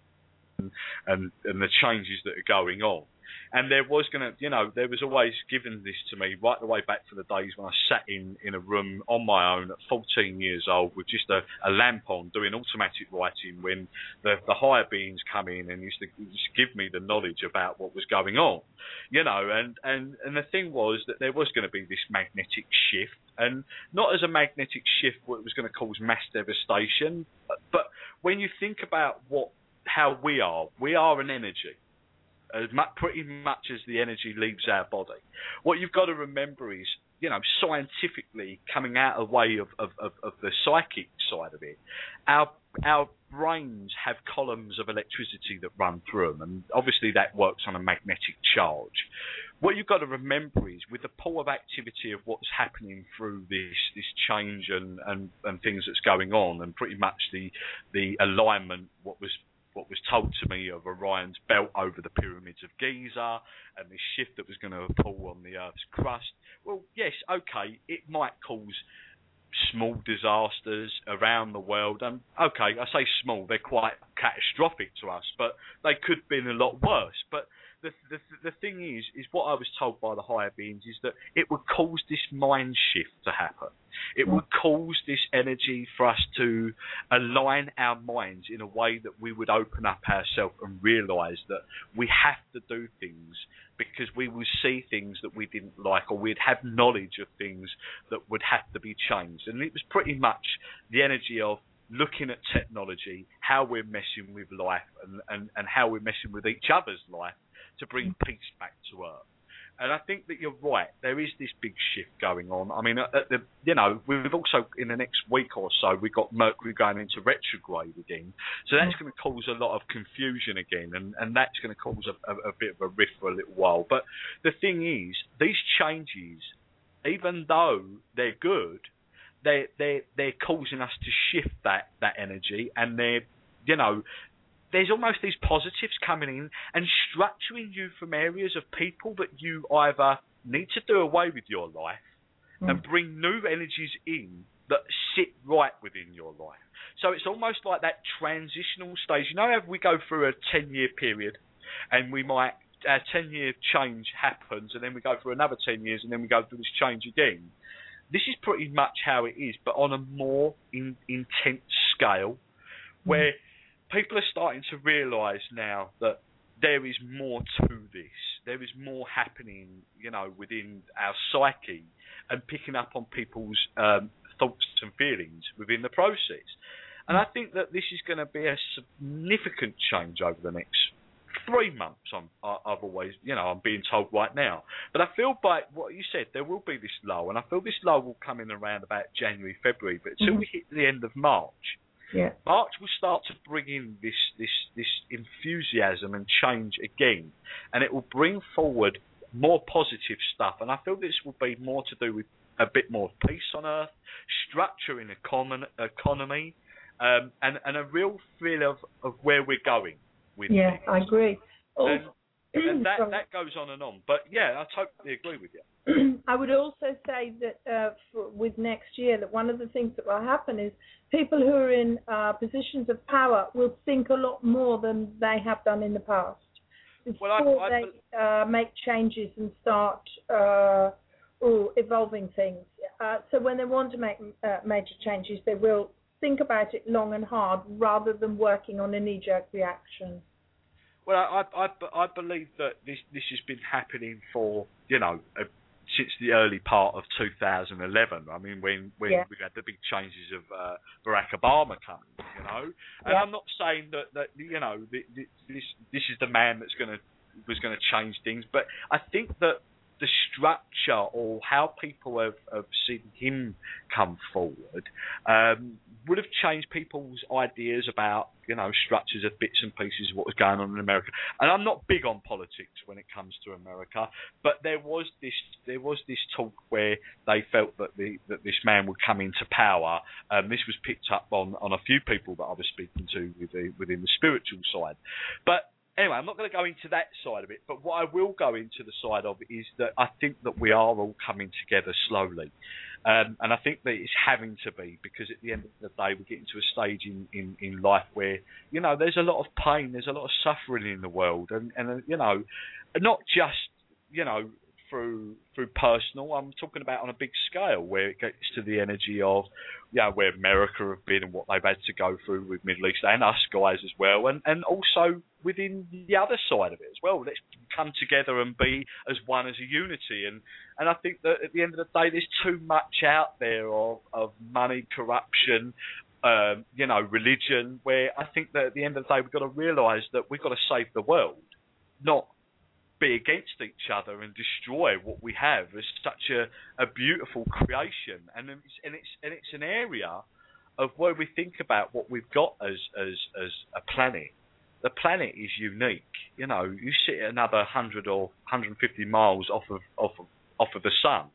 and and the changes that are going on. And there was going to, you know, there was always given this to me right the way back to the days when I sat in, in a room on my own at fourteen years old with just a, a lamp on doing automatic writing, when the, the higher beings come in and used to just give me the knowledge about what was going on, you know. And, and, and the thing was that there was going to be this magnetic shift, and not as a magnetic shift where it was going to cause mass devastation, but, but when you think about what how we are, we are an energy. As much, pretty much as the energy leaves our body. What you've got to remember is, you know, scientifically, coming out of the way of, of, of, of the psychic side of it, our our brains have columns of electricity that run through them, and obviously that works on a magnetic charge. What you've got to remember is, with the pool of activity of what's happening through this this change and, and, and things that's going on, and pretty much the the alignment, what was what was told to me of Orion's belt over the pyramids of Giza, and the shift that was going to pull on the Earth's crust. Well, yes, okay, it might cause small disasters around the world. And okay, I say small, they're quite catastrophic to us, but they could have been a lot worse. But the the, the thing is, is what I was told by the higher beings is that it would cause this mind shift to happen. It would cause this energy for us to align our minds in a way that we would open up ourselves and realise that we have to do things, because we will see things that we didn't like, or we'd have knowledge of things that would have to be changed. And it was pretty much the energy of looking at technology, how we're messing with life, and, and, and how we're messing with each other's life to bring peace back to Earth. And I think that you're right. There is this big shift going on. I mean, at the, you know, we've also, in the next week or so, we've got Mercury going into retrograde again. So that's going to cause a lot of confusion again, and, and that's going to cause a, a, a bit of a rift for a little while. But the thing is, these changes, even though they're good, they're, they're, they're causing us to shift that, that energy, and they're, you know, there's almost these positives coming in and structuring you from areas of people that you either need to do away with your life mm. and bring new energies in that sit right within your life. So it's almost like that transitional stage. You know how we go through a ten-year period, and we might, our ten-year change happens, and then we go through another ten years, and then we go through this change again. This is pretty much how it is, but on a more in, intense scale, where mm. people are starting to realise now that there is more to this. There is more happening, you know, within our psyche, and picking up on people's um, thoughts and feelings within the process. And I think that this is going to be a significant change over the next three months. I'm, I've always, you know, I'm being told right now. But I feel by what you said, there will be this lull, and I feel this lull will come in around about January, February. But until mm-hmm. we hit the end of March, yeah. March will start to bring in this, this, this enthusiasm and change again, and it will bring forward more positive stuff. And I feel this will be more to do with a bit more peace on Earth, structure in econ- economy, um, and, and a real feel of, of where we're going with Yeah, things. I agree. Oh, and, and that, that goes on and on. But yeah, I totally agree with you. I would also say that uh, for, with next year, that one of the things that will happen is people who are in uh, positions of power will think a lot more than they have done in the past. Before well, I, I, they uh, make changes and start uh, ooh, evolving things. Uh, so when they want to make uh, major changes, they will think about it long and hard rather than working on a knee-jerk reaction. Well, I, I, I believe that this this has been happening for, you know, uh, since the early part of two thousand eleven. I mean, when, when yeah. we had the big changes of uh, Barack Obama coming, you know. And yeah. I'm not saying that, that you know, this this is the man that's going to was going to change things, but I think that the structure or how people have, have seen him come forward um, would have changed people's ideas about, you know, structures of bits and pieces of what was going on in America. And I'm not big on politics when it comes to America, but there was this there was this talk where they felt that the that this man would come into power. Um, this was picked up on, on a few people that I was speaking to within, within the spiritual side. But anyway, I'm not going to go into that side of it, but what I will go into the side of it is that I think that we are all coming together slowly. Um, and I think that it's having to be, because at the end of the day, we're getting to a stage in, in, in life where, you know, there's a lot of pain, there's a lot of suffering in the world. And, and you know, not just, you know, through through personal, I'm talking about on a big scale where it gets to the energy of, you know, where America have been and what they've had to go through with Middle East and us guys as well, and, and also within the other side of it as well. Let's come together and be as one as a unity. And, and I think that at the end of the day, there's too much out there of, of money, corruption, um, you know, religion, where I think that at the end of the day, we've got to realise that we've got to save the world, not be against each other and destroy what we have as such a, a beautiful creation. And it's, and it's and it's an area of where we think about what we've got as as as a planet. The planet is unique. You know, you sit at another one hundred or one hundred fifty miles off of off of off of the sun,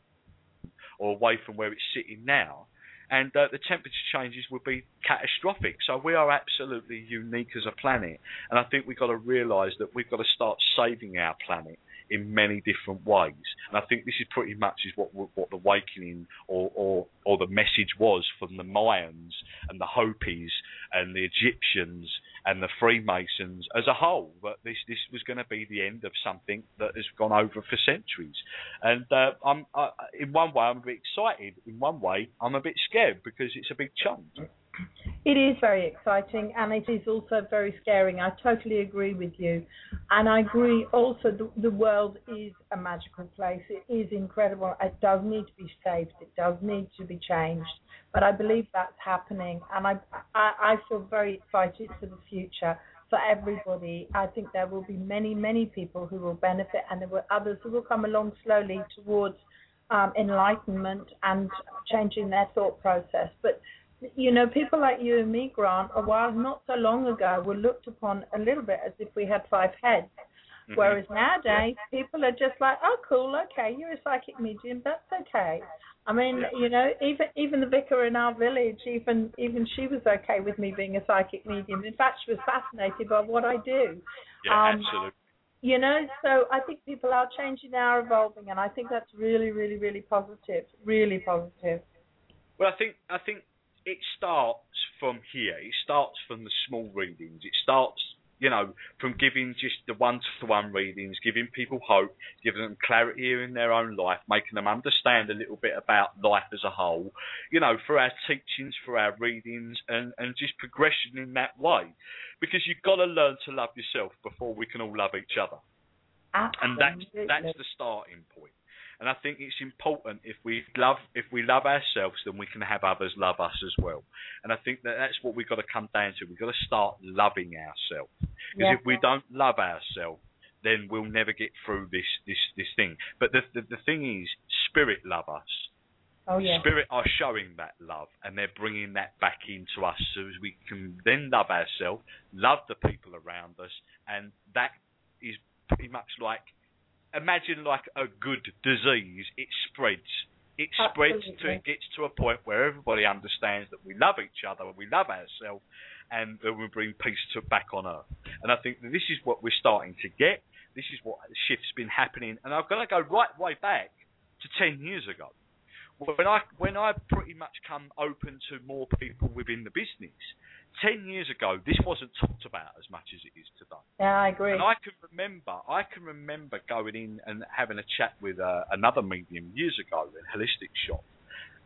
or away from where it's sitting now, and uh, the temperature changes will be catastrophic. So we are absolutely unique as a planet, and I think we've got to realise that we've got to start saving our planet in many different ways. And I think this is pretty much is what what the awakening or, or or the message was from the Mayans and the Hopis and the Egyptians and the Freemasons as a whole. That this this was going to be the end of something that has gone over for centuries. And uh, I'm uh, in one way I'm a bit excited. In one way I'm a bit scared because it's a big change. It is very exciting, and it is also very scaring. I totally agree with you. And I agree also the, the world is a magical place. It is incredible. It does need to be saved. It does need to be changed. But I believe that's happening, and I, I, I feel very excited for the future for everybody. I think there will be many, many people who will benefit, and there will others who will come along slowly towards um, enlightenment and changing their thought process. But you know, people like you and me, Grant, a while not so long ago were looked upon a little bit as if we had five heads. Mm-hmm. Whereas nowadays, yeah. people are just like, oh, cool, okay, you're a psychic medium, that's okay. I mean, yeah. you know, even even the vicar in our village, even even she was okay with me being a psychic medium. In fact, she was fascinated by what I do. Yeah, um, absolutely. You know, so I think people are changing, they are evolving, and I think that's really, really, really positive, really positive. Well, I think I think. It starts from here. It starts from the small readings. It starts, you know, from giving just the one-to-one readings, giving people hope, giving them clarity in their own life, making them understand a little bit about life as a whole, you know, for our teachings, for our readings, and, and just progression in that way. Because you've got to learn to love yourself before we can all love each other. Absolutely. And that's, that's the starting point. And I think it's important if we love if we love ourselves, then we can have others love us as well. And I think that that's what we've got to come down to. We've got to start loving ourselves. Because yeah. if we don't love ourselves, then we'll never get through this this, this thing. But the, the the thing is, Spirit love us. Oh, yeah. Spirit are showing that love, and they're bringing that back into us so as we can then love ourselves, love the people around us, and that is pretty much like, imagine like a good disease. It spreads. It spreads Absolutely. to it gets to a point where everybody understands that we love each other, we love ourselves, and that we bring peace to back on earth. And I think that this is what we're starting to get. This is what the shift's been happening. And I'm going to go right way back to ten years ago, when I when I pretty much come open to more people within the business. Ten years ago, this wasn't talked about as much as it is today. Yeah, I agree. And I can remember, I can remember going in and having a chat with uh, another medium years ago in a holistic shop,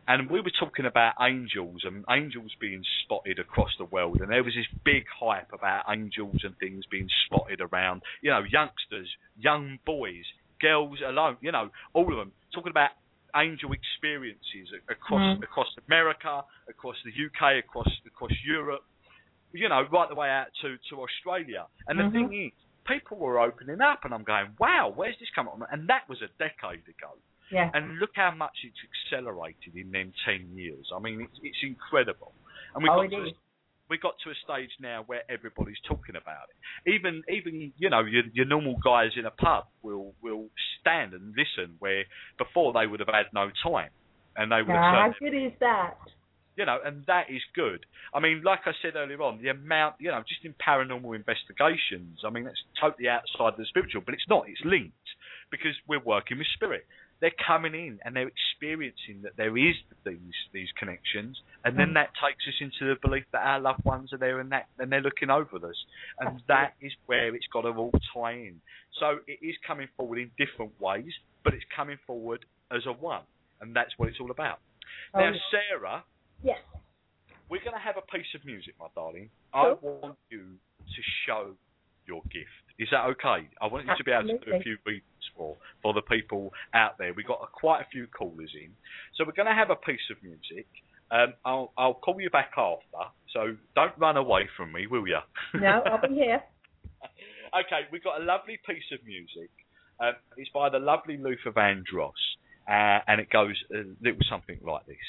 And we were talking about angels and angels being spotted across the world. And there was this big hype about angels and things being spotted around, you know, youngsters, young boys, girls alone, you know, all of them talking about angel experiences across mm. across America, across the U K, across across Europe, you know, right the way out to, to Australia. And mm-hmm. the thing is, people were opening up, and I'm going, wow, where's this coming from? And that was a decade ago. Yeah. And look how much it's accelerated in them ten years. I mean, it's, it's incredible. And we oh, got it to is. we got to a stage now where everybody's talking about it. Even even you know your, your normal guys in a pub will will stand and listen where before they would have had no time, and they would yeah, have. How good is that? You know, and that is good. I mean, like I said earlier on, the amount, you know, just in paranormal investigations, I mean, that's totally outside of the spiritual, but it's not. It's linked because we're working with spirit. They're coming in and they're experiencing that there is these these connections, and then that takes us into the belief that our loved ones are there and that and they're looking over us, and that is where it's got to all tie in. So it is coming forward in different ways, but it's coming forward as a one, and that's what it's all about. Oh, now, Sarah. Yes. We're going to have a piece of music, my darling. Cool. I want you to show your gift. Is that okay? I want you Absolutely. to be able to do a few readings for, for the people out there. We've got a, quite a few callers in. So we're going to have a piece of music. Um, I'll, I'll call you back after, so don't run away from me, will you? No, I'll be here. Okay, we've got a lovely piece of music. Uh, it's by the lovely Luther Vandross, uh, and it goes a little something like this.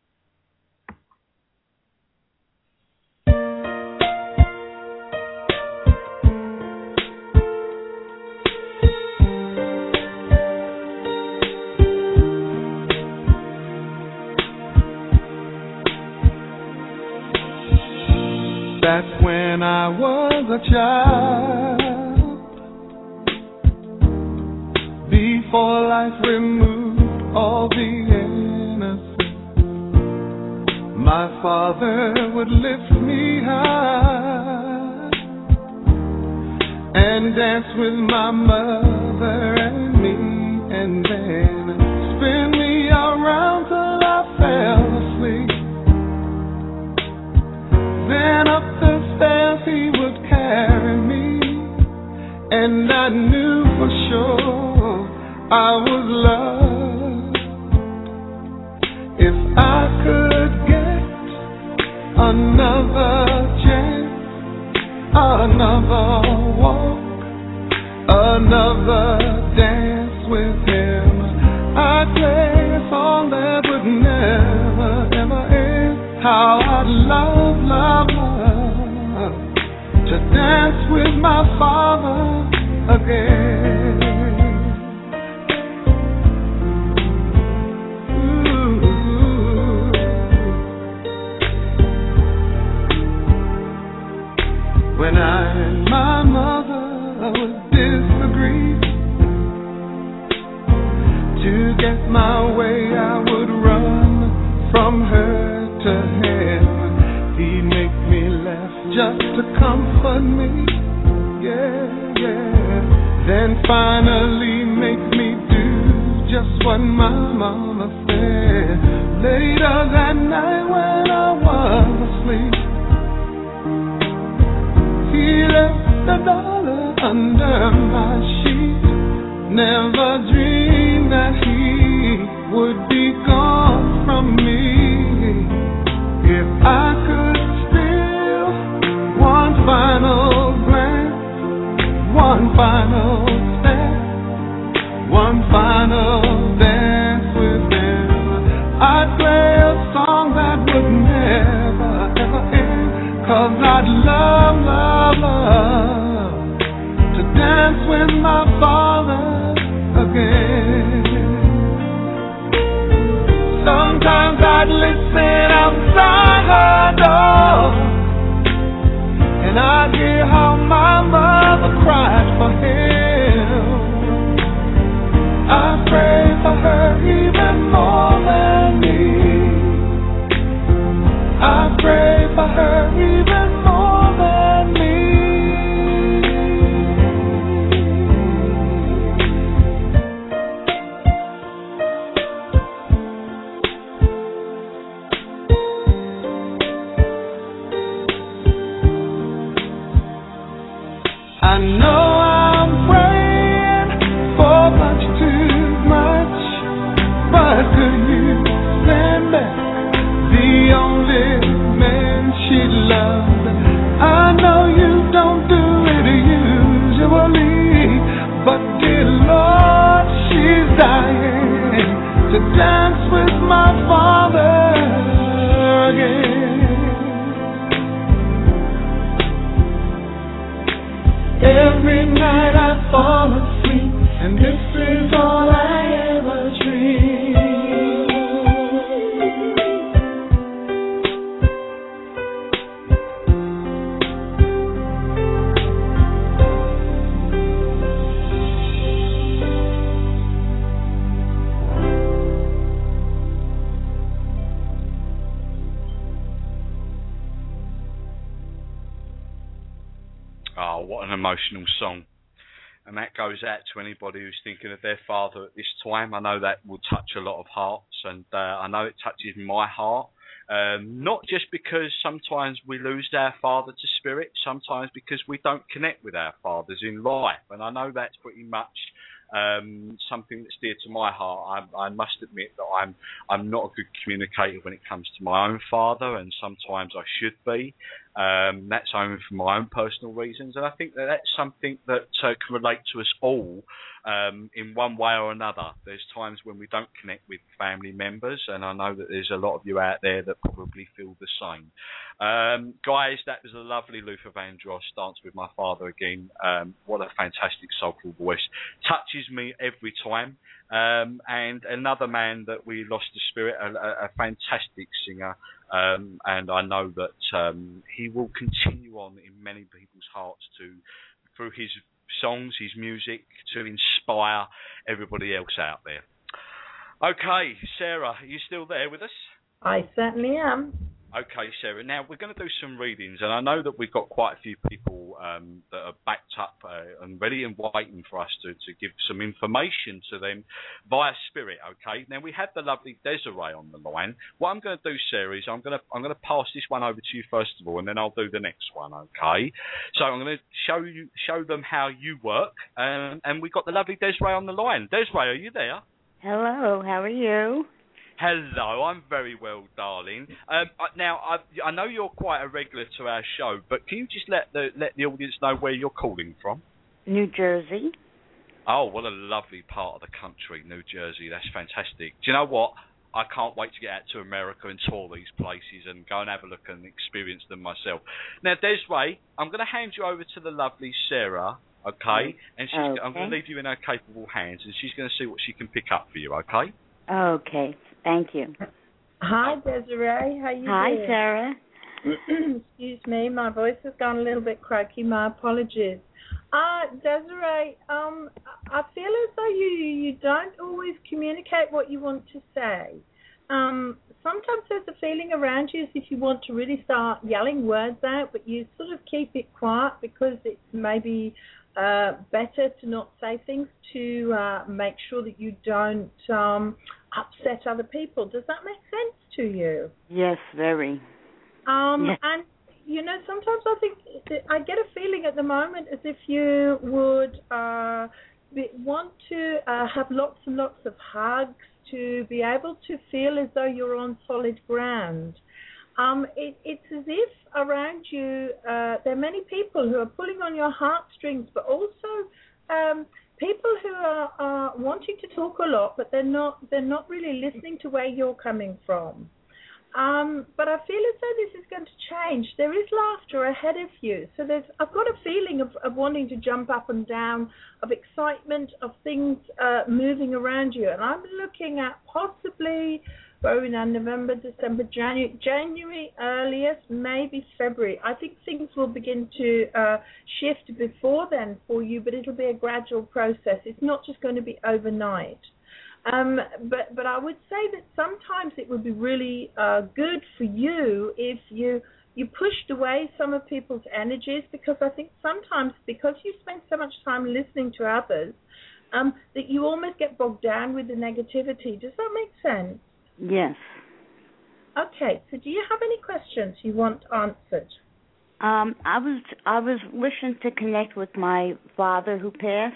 Back when I was a child, before life removed all the innocence, my father would lift me high and dance with my mother and me, and then spin me around till I fell asleep. Then up the stairs he would carry me, and I knew for sure I was loved. If I could get another chance, another walk, another dance with him, I'd play a song that would never, ever end. How I'd love, love, love to dance with my father again. Ooh. When I and my mother would disagree, to get my way I would run from her to him. He'd make me laugh just to comfort me, yeah, yeah. Then finally make me do just what my mama said. Later that night when I was asleep, he left a dollar under my sheet. Never dreamed that he would be gone from me. If I could steal one final glance, one final step, one final dance with him, I'd play a song that would never, ever end. Cause I'd love, love, love to dance with my father again. Sometimes I'd listen outside her door, and I'd hear how my mother cried for him. I pray for her even more than me. I pray for her even more than me. I know I'm praying for much too much, but could you stand back the only man she loved? I know you don't do it usually, but dear Lord, she's dying to dance with my father again. Every night I fall asleep, and this is all I ever dream. Oh, what an emotional song. And that goes out to anybody who's thinking of their father at this time. I know that will touch a lot of hearts, and uh, I know it touches my heart. Um, not just because sometimes we lose our father to spirit, sometimes because we don't connect with our fathers in life. And I know that's pretty much um, something that's dear to my heart. I, I must admit that I'm I'm not a good communicator when it comes to my own father, and sometimes I should be. Um, that's only for my own personal reasons, and I think that that's something that uh, can relate to us all um, in one way or another. There's times when we don't connect with family members, and I know that there's a lot of you out there that probably feel the same. Um, guys, that was a lovely Luther Vandross, Dance With My Father Again. Um, what a fantastic soulful voice. Touches me every time. Um, and another man that we lost to spirit, a, a, a fantastic singer, um, and I know that um, he will continue on in many people's hearts to, through his songs, his music, to inspire everybody else out there. Okay, Sarah, are you still there with us? I certainly am. Okay, Sarah. Now, we're going to do some readings, and I know that we've got quite a few people um, that are backed up uh, and ready and waiting for us to, to give some information to them via Spirit, okay? Now, we have the lovely Desiree on the line. What I'm going to do, Sarah, is I'm going to I'm going to pass this one over to you first of all, and then I'll do the next one, okay? So I'm going to show you show them how you work, um, and we've got the lovely Desiree on the line. Desiree, are you there? Hello, how are you? Hello, I'm very well, darling. Um, now, I, I know you're quite a regular to our show, but can you just let the let the audience know where you're calling from? New Jersey. Oh, what a lovely part of the country, New Jersey. That's fantastic. Do you know what? I can't wait to get out to America and tour these places and go and have a look and experience them myself. Now, Desiree, I'm going to hand you over to the lovely Sarah, okay? And she's, okay. I'm going to leave you in her capable hands, and she's going to see what she can pick up for you, okay? Okay, thank you. Hi, Desiree. How you Hi, doing? Sarah. Excuse me, my voice has gone a little bit croaky. My apologies. Uh, Desiree, um, I feel as though you, you don't always communicate what you want to say. Um, sometimes there's a feeling around you as if you want to really start yelling words out, but you sort of keep it quiet because it's maybe uh, better to not say things to uh, make sure that you don't um, upset other people. Does that make sense to you? Yes, very. Um, yes. And, you know, sometimes I think, I get a feeling at the moment as if you would uh, be, want to uh, have lots and lots of hugs, to be able to feel as though you're on solid ground. Um, it, it's as if around you uh, there are many people who are pulling on your heartstrings, but also um, people who are, are wanting to talk a lot, but they're not they're not really listening to where you're coming from. Um, but I feel as though this is going to change. There is laughter ahead of you. So there's, I've got a feeling of, of wanting to jump up and down, of excitement, of things uh, moving around you. And I'm looking at possibly going on November, December, January, January earliest, maybe February. I think things will begin to uh, shift before then for you, but it'll be a gradual process. It's not just going to be overnight. Um, but but I would say that sometimes it would be really uh, good for you if you you pushed away some of people's energies, because I think sometimes because you spend so much time listening to others, um, that you almost get bogged down with the negativity. Does that make sense? Yes. Okay, so do you have any questions you want answered? Um, I was I was wishing to connect with my father who passed.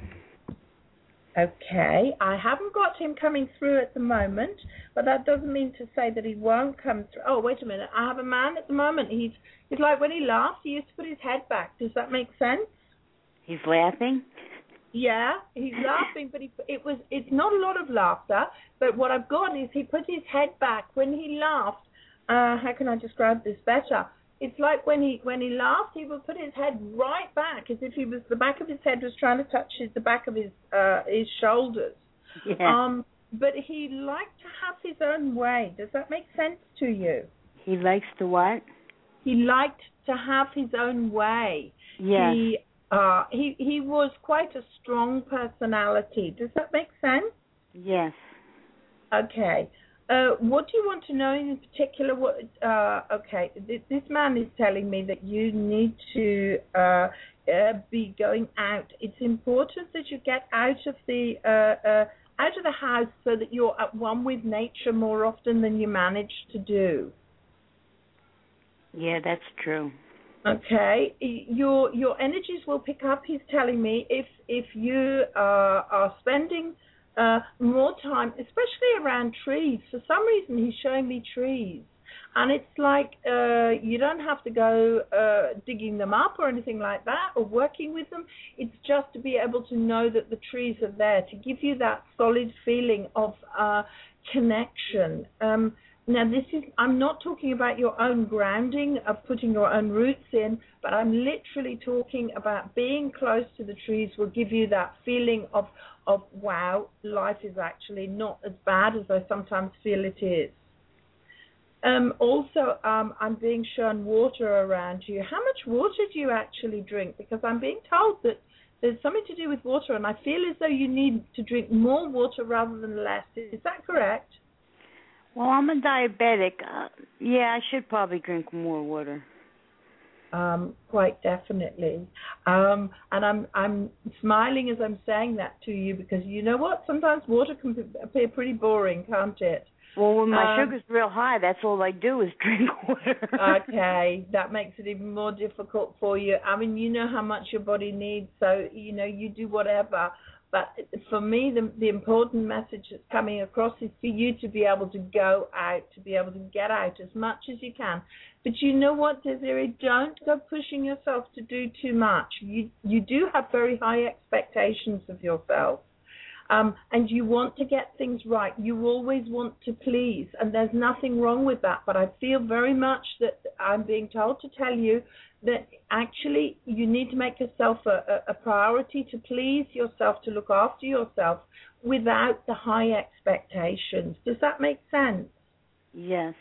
Okay, I haven't got him coming through at the moment, but that doesn't mean to say that he won't come through. Oh, wait a minute. I have a man at the moment. He's he's like when he laughs, he used to put his head back. Does that make sense? He's laughing? Yeah, he's laughing, but he, it was it's not a lot of laughter. But what I've got is he put his head back when he laughed. Uh, how can I describe this better? It's like when he when he laughed, he would put his head right back, as if he was the back of his head was trying to touch his, the back of his uh, his shoulders. Yeah. Um, but he liked to have his own way. Does that make sense to you? He likes to what? He liked to have his own way. Yes. He uh, he he was quite a strong personality. Does that make sense? Yes. Okay. Uh, what do you want to know in particular? What? Uh, okay, this, this man is telling me that you need to uh, uh, be going out. It's important that you get out of the uh, uh, out of the house so that you're at one with nature more often than you manage to do. Yeah, that's true. Okay, your your energies will pick up. He's telling me if if you uh, are spending Uh, more time, especially around trees. For some reason, he's showing me trees. And it's like uh, you don't have to go uh, digging them up or anything like that or working with them. It's just to be able to know that the trees are there, to give you that solid feeling of uh, connection. Um, now, this is, I'm not talking about your own grounding of putting your own roots in, but I'm literally talking about being close to the trees will give you that feeling of of wow, life is actually not as bad as I sometimes feel it is. Um, also, um, I'm being shown water around you. How much water do you actually drink? Because I'm being told that there's something to do with water, and I feel as though you need to drink more water rather than less. Is that correct? Well, I'm a diabetic. Uh, yeah, I should probably drink more water. Um, quite definitely. Um, and I'm I'm smiling as I'm saying that to you because you know what? Sometimes water can appear pretty boring, can't it? Well, when my um, sugar's real high, that's all I do is drink water. Okay, that makes it even more difficult for you. I mean, you know how much your body needs, so, you know, you do whatever. But for me, the, the important message that's coming across is for you to be able to go out, to be able to get out as much as you can. But you know what, Desiree? Don't go pushing yourself to do too much. You you do have very high expectations of yourself. Um, and you want to get things right. You always want to please, and there's nothing wrong with that. But I feel very much that I'm being told to tell you that actually you need to make yourself a, a, a priority to please yourself, to look after yourself without the high expectations. Does that make sense? Yes.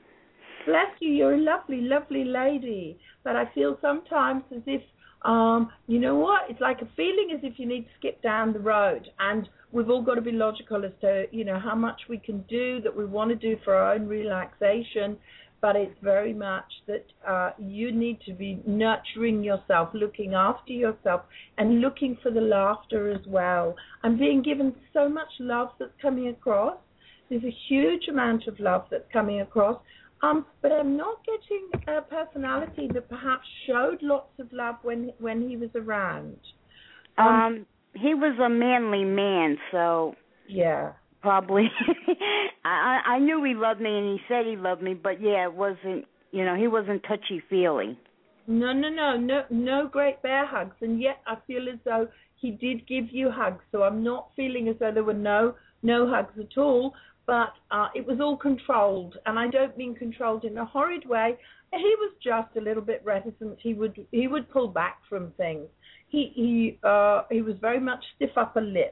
Bless you. You're a lovely, lovely lady. But I feel sometimes as if Um, you know what? It's like a feeling as if you need to skip down the road, and we've all got to be logical as to, you know, how much we can do that we want to do for our own relaxation, but it's very much that uh, you need to be nurturing yourself, looking after yourself, and looking for the laughter as well. I'm being given so much love that's coming across. There's a huge amount of love that's coming across. Um, but I'm not getting a personality that perhaps showed lots of love when when he was around. Um, um he was a manly man, so yeah, probably. I I knew he loved me, and he said he loved me, but yeah, it wasn't. You know, he wasn't touchy feely. No, no, no, no, no great bear hugs, and yet I feel as though he did give you hugs. So I'm not feeling as though there were no no hugs at all. But uh, it was all controlled, and I don't mean controlled in a horrid way. He was just a little bit reticent. He would he would pull back from things. He he uh, he was very much stiff upper lip.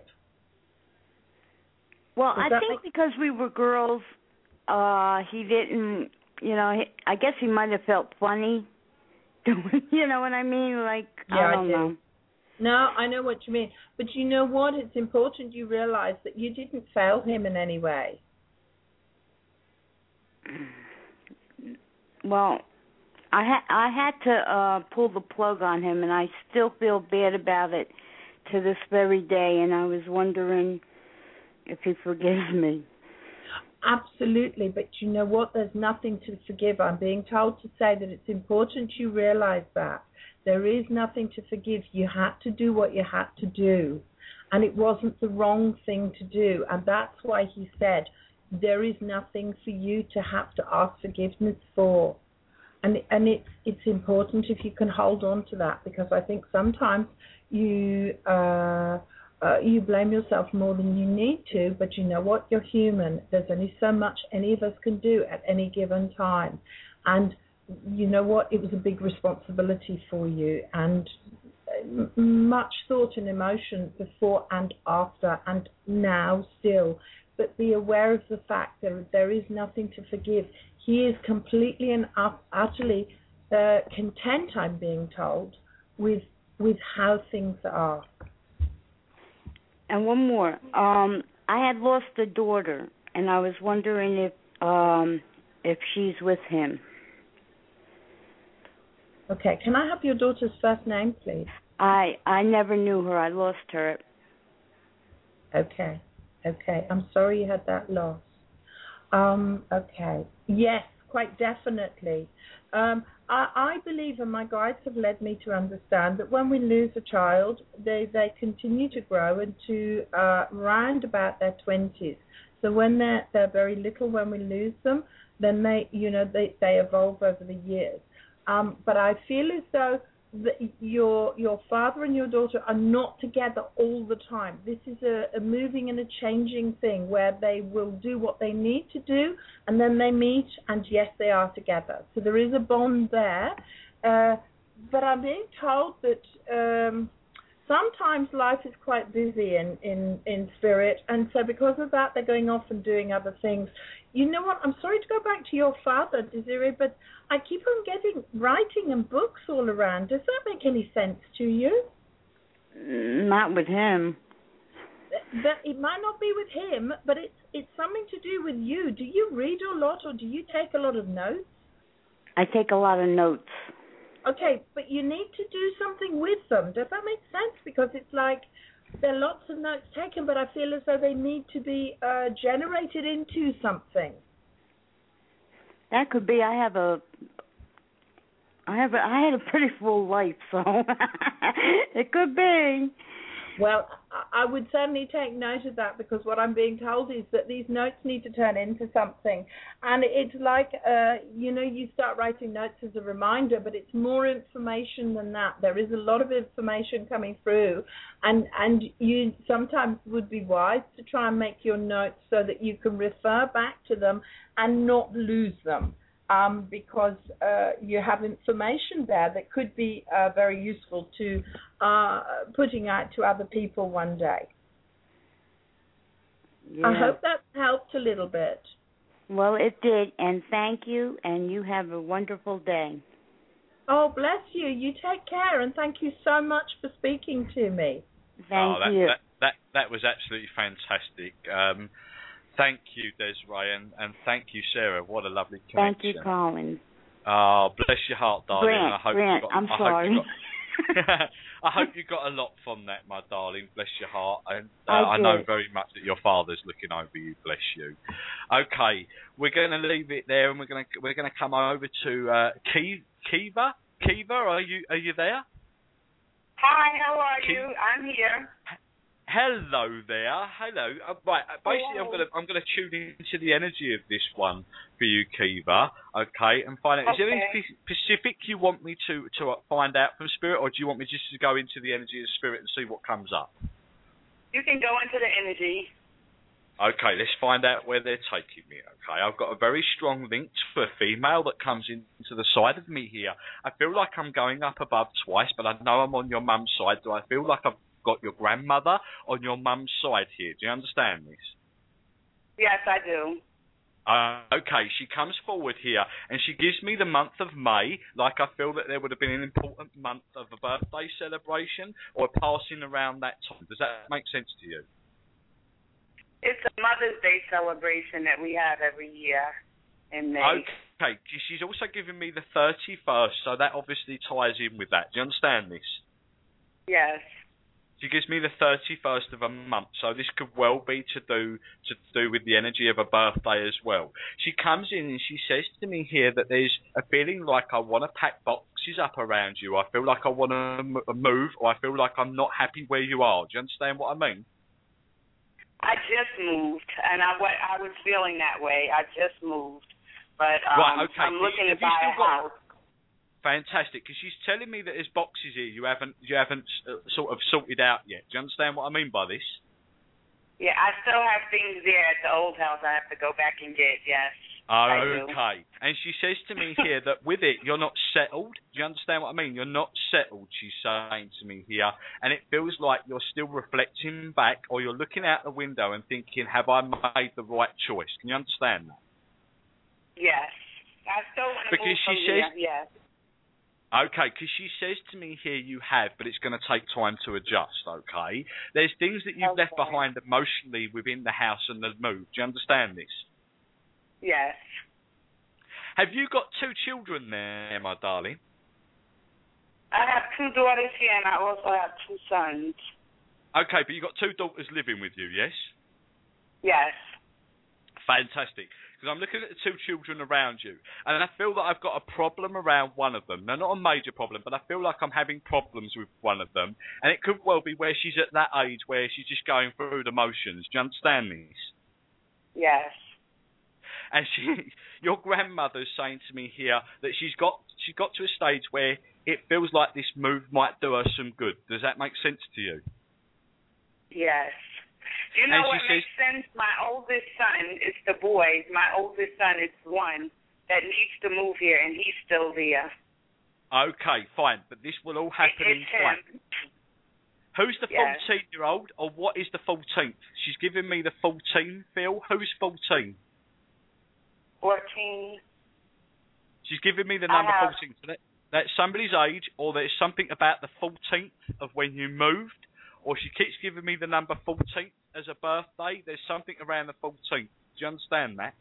Well, Does I think make... because we were girls, uh, he didn't. You know, he, I guess he might have felt funny. You know what I mean? Like yeah, I don't I know. No, I know what you mean. But you know what? It's important you realize that you didn't fail him in any way. Well, I had I had to uh, pull the plug on him, and I still feel bad about it to this very day. And I was wondering if he forgives me. Absolutely, but you know what? There's nothing to forgive. I'm being told to say that it's important you realize that. There is nothing to forgive. You had to do what you had to do, and it wasn't the wrong thing to do, and that's why he said there is nothing for you to have to ask forgiveness for. And and it's it's important if you can hold on to that, because I think sometimes you uh, uh, you blame yourself more than you need to, but you know what? You're human. There's only so much any of us can do at any given time. And you know what? It was a big responsibility for you, and much thought and emotion before and after and now still. But be aware of the fact that there is nothing to forgive. He is completely and utterly uh, content, I'm being told, with with how things are. And one more. Um, I had lost a daughter, and I was wondering if um, if she's with him. Okay. Can I have your daughter's first name, please? I I never knew her. I lost her. Okay. Okay. I'm sorry you had that loss. Um, okay. Yes, quite definitely. Um, I, I believe, and my guides have led me to understand, that when we lose a child, they, they continue to grow into uh, round about their twenties. So when they're, they're very little, when we lose them, then they, you know, they, they evolve over the years. Um, but I feel as though that your your father and your daughter are not together all the time. This is a, a moving and a changing thing where they will do what they need to do, and then they meet, and yes, they are together. So there is a bond there. Uh, but I'm being told that um, sometimes life is quite busy in, in, in spirit, and so because of that, they're going off and doing other things. You know what? I'm sorry to go back to your father, Desiree, but I keep on getting writing and books all around. Does that make any sense to you? Not with him. That it might not be with him, but it's it's something to do with you. Do you read a lot, or do you take a lot of notes? I take a lot of notes. Okay, but you need to do something with them. Does that make sense? Because it's like there are lots of notes taken, but I feel as though they need to be uh, generated into something. That could be. I have a, I have a, I had a pretty full life, so it could be. Well, I would certainly take note of that, because what I'm being told is that these notes need to turn into something. And it's like, uh, you know, you start writing notes as a reminder, but it's more information than that. There is a lot of information coming through, and, and you sometimes would be wise to try and make your notes so that you can refer back to them and not lose them. Um, because uh, you have information there that could be uh, very useful to uh, putting out to other people one day. Yeah. I hope that helped a little bit. Well, it did, and thank you, and you have a wonderful day. Oh, bless you. You take care, and thank you so much for speaking to me. Thank oh, that, you. That, that, that was absolutely fantastic. Um, Thank you, Desiree, and, and thank you, Sarah. What a lovely connection. Thank you, Colin. Oh, bless your heart, darling. Grant, I hope Grant, you got, I'm I sorry. Hope you got, I hope you got a lot from that, my darling. Bless your heart. And uh, I, I know very much that your father's looking over you. Bless you. Okay, we're going to leave it there, and we're going to we're going to come over to uh, Kiva. Kiva, are you are you there? Hi, how are Kiva? you? I'm here. Hello there, hello. Uh, right, uh, basically, Hello. I'm gonna I'm gonna tune into the energy of this one for you, Kiva. Okay, and find out. Okay. Is there anything specific you want me to to find out from Spirit, or do you want me just to go into the energy of Spirit and see what comes up? You can go into the energy. Okay, let's find out where they're taking me. Okay, I've got a very strong link to a female that comes into the side of me here. I feel like I'm going up above twice, but I know I'm on your mum's side. Do I feel like I've got your grandmother on your mum's side here? Do you understand this? Yes, I do. Uh, okay, she comes forward here and she gives me the month of May, like I feel that there would have been an important month of a birthday celebration or passing around that time. Does that make sense to you? It's a Mother's Day celebration that we have every year in May. Okay, she's also given me the thirty-first, so that obviously ties in with that. Do you understand this? Yes. She gives me the thirty-first of a month, so this could well be to do to do with the energy of a birthday as well. She comes in and she says to me here that there's a feeling like I want to pack boxes up around you. I feel like I want to move, or I feel like I'm not happy where you are. Do you understand what I mean? I just moved, and I, I was feeling that way. I just moved, but um, right, okay. I'm looking Have to buy a got... house. Fantastic, because she's telling me that there's boxes here you haven't you haven't uh, sort of sorted out yet. Do you understand what I mean by this? Yeah, I still have things there at the old house I have to go back and get, yes. Oh, okay. And she says to me here that with it, you're not settled. Do you understand what I mean? You're not settled, she's saying to me here. And it feels like you're still reflecting back, or you're looking out the window and thinking, have I made the right choice? Can you understand that? Yes. I still want to because move she from says, here, yes. Okay, because she says to me here, you have, but it's going to take time to adjust, okay? There's things that you've Okay. left behind emotionally within the house and the move. Do you understand this? Yes. Have you got two children there, my darling? I have two daughters here, and I also have two sons. Okay, but you've got two daughters living with you, yes? Yes. Fantastic. Because I'm looking at the two children around you, and I feel that I've got a problem around one of them. Now, not a major problem, but I feel like I'm having problems with one of them, and it could well be where she's at that age where she's just going through the motions. Do you understand this? Yes. And she, your grandmother's saying to me here that she's got she's got to a stage where it feels like this move might do her some good. Does that make sense to you? Yes. You know And she what says- makes sense? My oldest son is the boys. My oldest son is one that needs to move here, and he's still there. Okay, fine, but this will all happen It's in time. him. Who's the Yes. fourteen-year-old, or what is the fourteenth? She's giving me the fourteen, Phil. Who's fourteen? Fourteen. She's giving me the I number have- fourteen. So that, that's somebody's age, or there's something about the fourteenth of when you moved, or she keeps giving me the number fourteenth as a birthday. There's something around the fourteenth. Do you understand that?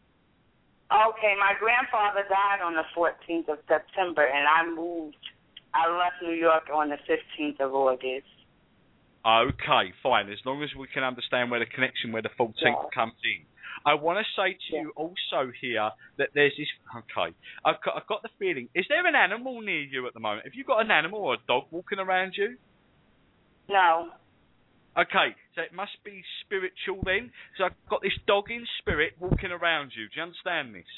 Okay, my grandfather died on the fourteenth of September, and I moved. I left New York on the fifteenth of August. Okay, fine. As long as we can understand where the connection, where the fourteenth Yeah. comes in. I want to say to Yeah. you also here that there's this. Okay, I've got, I've got the feeling. Is there an animal near you at the moment? Have you got an animal or a dog walking around you? No. Okay, so it must be spiritual then. So I've got this dog in spirit walking around you. Do you understand this?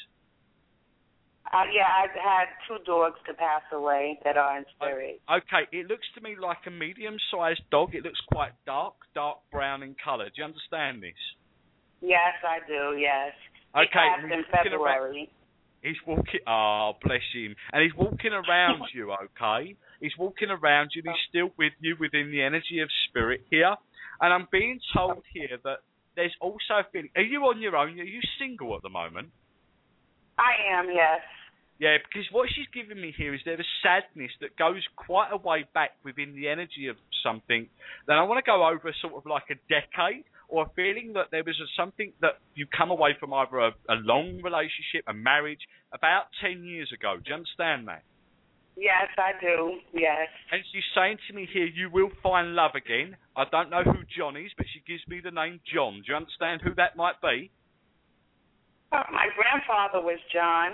Uh, yeah, I've had two dogs to pass away that are in spirit. Okay, it looks to me like a medium-sized dog. It looks quite dark, dark brown in colour. Do you understand this? Yes, I do, yes. He Okay, passed and in he's walking around- February. He's walking. Oh, bless him. And he's walking around you. Okay, he's walking around you. And he's still with you within the energy of spirit here. And I'm being told here that there's also a feeling. Are you on your own? Are you single at the moment? I am, yes. Yeah, because what she's giving me here is there's a sadness that goes quite a way back within the energy of something. Then I want to go over sort of like a decade, or a feeling that there was a, something that you come away from either a, a long relationship, a marriage, about ten years ago. Do you understand that? Yes, I do, yes. And she's saying to me here, you will find love again. I don't know who John is, but she gives me the name John. Do you understand who that might be? Oh, my grandfather was John.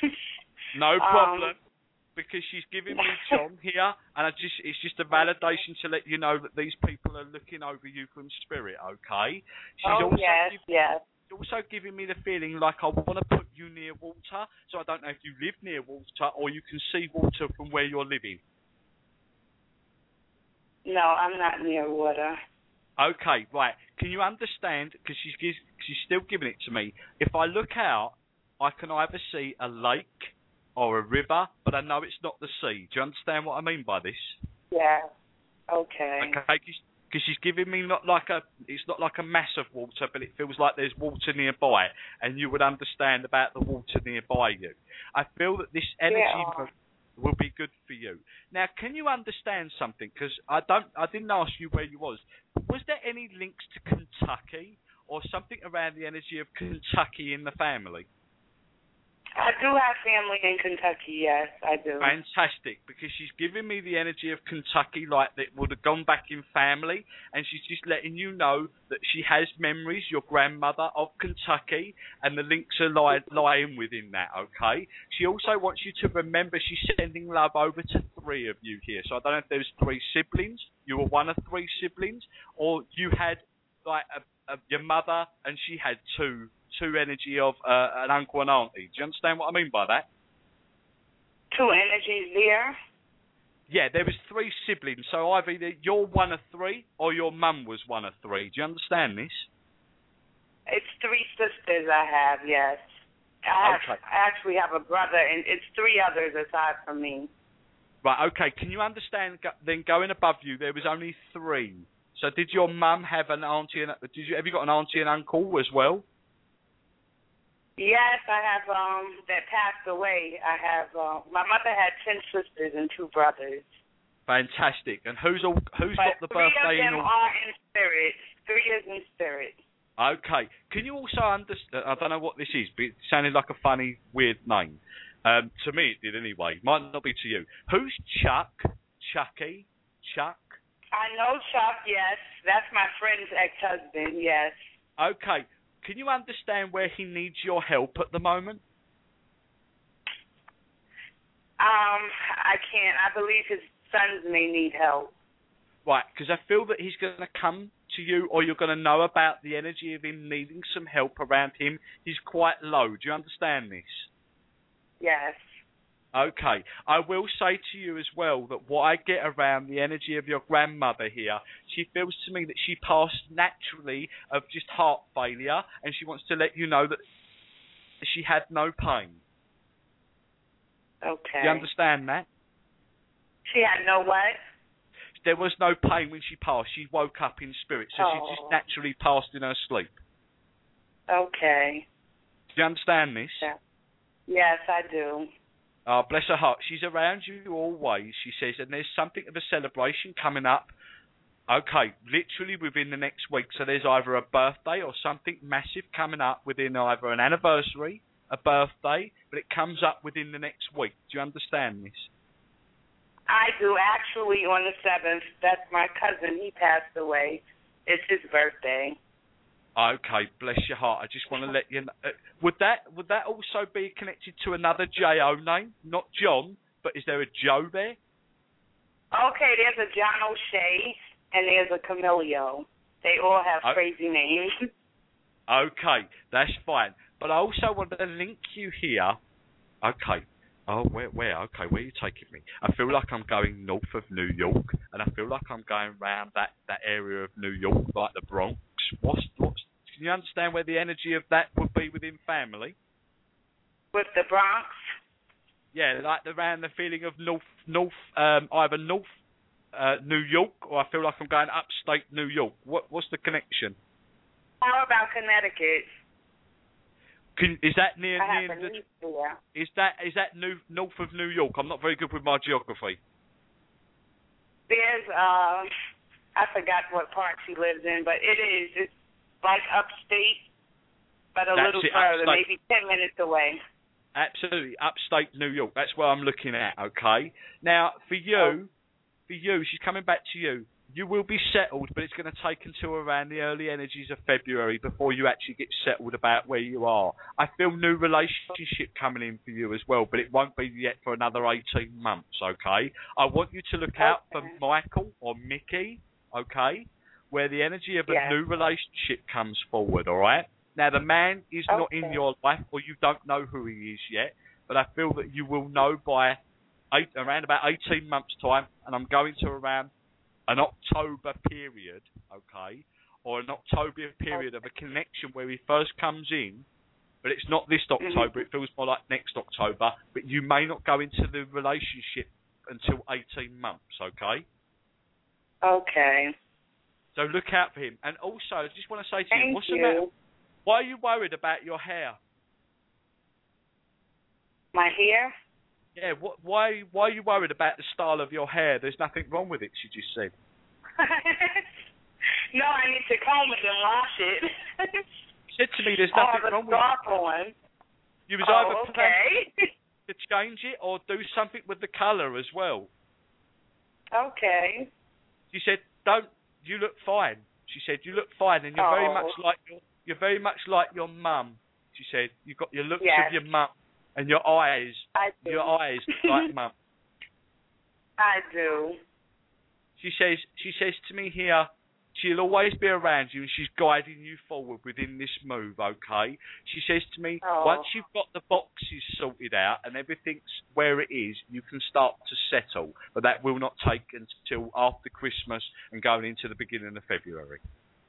No problem. Um, Because she's giving me John here, and I just it's just a validation to let you know that these people are looking over you from spirit, okay? She's oh, also yes, giv- yes. also giving me the feeling like I want to put you near water, so I don't know if you live near water or you can see water from where you're living. No, I'm not near water. Okay, right. Can you understand, because she's, gives, she's still giving it to me, if I look out, I can either see a lake or a river, but I know it's not the sea. Do you understand what I mean by this? Yeah. Okay. Okay, because she's giving me not like a, it's not like a mass of water, but it feels like there's water nearby, and you would understand about the water nearby you. I feel that this energy Yeah. will be good for you. Now, can you understand something? Because I don't, I didn't ask you where you was. Was there any links to Kentucky or something around the energy of Kentucky in the family? I do have family in Kentucky, yes, I do. Fantastic, because she's giving me the energy of Kentucky, like that would have gone back in family, and she's just letting you know that she has memories, your grandmother, of Kentucky, and the links are lie, lying within that, okay? She also wants you to remember she's sending love over to three of you here. So I don't know if there's three siblings, you were one of three siblings, or you had, like, a, a, your mother, and she had two two energy of uh, an uncle and auntie. Do you understand what I mean by that? Two energies there? Yeah, there was three siblings, so either you're one of three or your mum was one of three. Do you understand this? It's three sisters I have, yes. I, have, okay. I actually have a brother, and it's three others aside from me. Right, okay. Can you understand, then going above you, there was only three. So did your mum have an auntie and... Did you, have you got an auntie and uncle as well? Yes, I have, um, that passed away. I have, uh, my mother had ten sisters and two brothers. Fantastic. And who's all, who's but got the birthday? Three of them in all... are in spirit. Three is in spirit. Okay. Can you also understand, I don't know what this is, but it sounded like a funny, weird name. Um, to me it did anyway. Might not be to you. Who's Chuck? Chucky? Chuck? I know Chuck, yes. That's my friend's ex-husband, yes. Okay. Can you understand where he needs your help at the moment? Um, I can't. I believe his sons may need help. Right, because I feel that he's going to come to you, or you're going to know about the energy of him needing some help around him. He's quite low. Do you understand this? Yes. Okay. I will say to you as well that what I get around the energy of your grandmother here, she feels to me that she passed naturally of just heart failure, and she wants to let you know that she had no pain. Okay. Do you understand that? She had no what? There was no pain when she passed. She woke up in spirit, so oh. she just naturally passed in her sleep. Okay. Do you understand this? Yeah. Yes, I do. Oh, bless her heart. She's around you always, she says, and there's something of a celebration coming up. Okay, literally within the next week. So there's either a birthday or something massive coming up within either an anniversary, a birthday, but it comes up within the next week. Do you understand this? I do. Actually, on the seventh, that's my cousin. He passed away. It's his birthday. Okay, bless your heart. I just want to let you know. Uh, would that would that also be connected to another J O name? Not John, but is there a Joe there? Okay, there's a John O'Shea and there's a Camilio. They all have oh. crazy names. Okay, that's fine. But I also want to link you here. Okay. Oh, where, where? Okay, where are you taking me? I feel like I'm going north of New York, and I feel like I'm going round that, that area of New York, like the Bronx. What's, what's, can you understand where the energy of that would be within family? With the Bronx? Yeah, like around the feeling of north, north, um, either north uh, New York, or I feel like I'm going upstate New York. What, what's the connection? How about Connecticut? Can, is that near I near? have The, yeah. Is that is that new, north of New York? I'm not very good with my geography. There's uh, I forgot what part she lives in, but it is it's like upstate, but a That's little it, further, upstate. maybe ten minutes away. Absolutely, upstate New York. That's where I'm looking at. Okay. Now for you, oh. for you, she's coming back to you. You will be settled, but it's going to take until around the early energies of February before you actually get settled about where you are. I feel new relationship coming in for you as well, but it won't be yet for another eighteen months, okay? I want you to look out okay. for Michael or Mickey, okay, where the energy of a yeah. new relationship comes forward, all right? Now, the man is okay. not in your life, or you don't know who he is yet, but I feel that you will know by eight, around about eighteen months' time, and I'm going to around an October period, okay, or an October period of a connection where he first comes in, but it's not this October, mm-hmm. it feels more like next October, but you may not go into the relationship until eighteen months, okay? Okay. So look out for him. And also, I just want to say to Thank you, what's you. the matter? Why are you worried about your hair? My hair? Yeah, what, why why are you worried about the style of your hair? There's nothing wrong with it, she just said. No, I need to comb it and wash it. She said to me there's nothing oh, wrong with it. One. You was Oh, either okay. planning to change it or do something with the colour as well. Okay. She said, "Don't. You look fine." She said, "You look fine, and you're Oh. very much like your. You're very much like your mum." She said, "You've got your looks Yes. of your mum, and your eyes. I do. Your eyes like mum." I do. She says. She says to me here, she'll always be around you, and she's guiding you forward within this move. Okay. She says to me, Oh. once you've got the boxes sorted out and everything's where it is, you can start to settle. But that will not take until after Christmas and going into the beginning of February.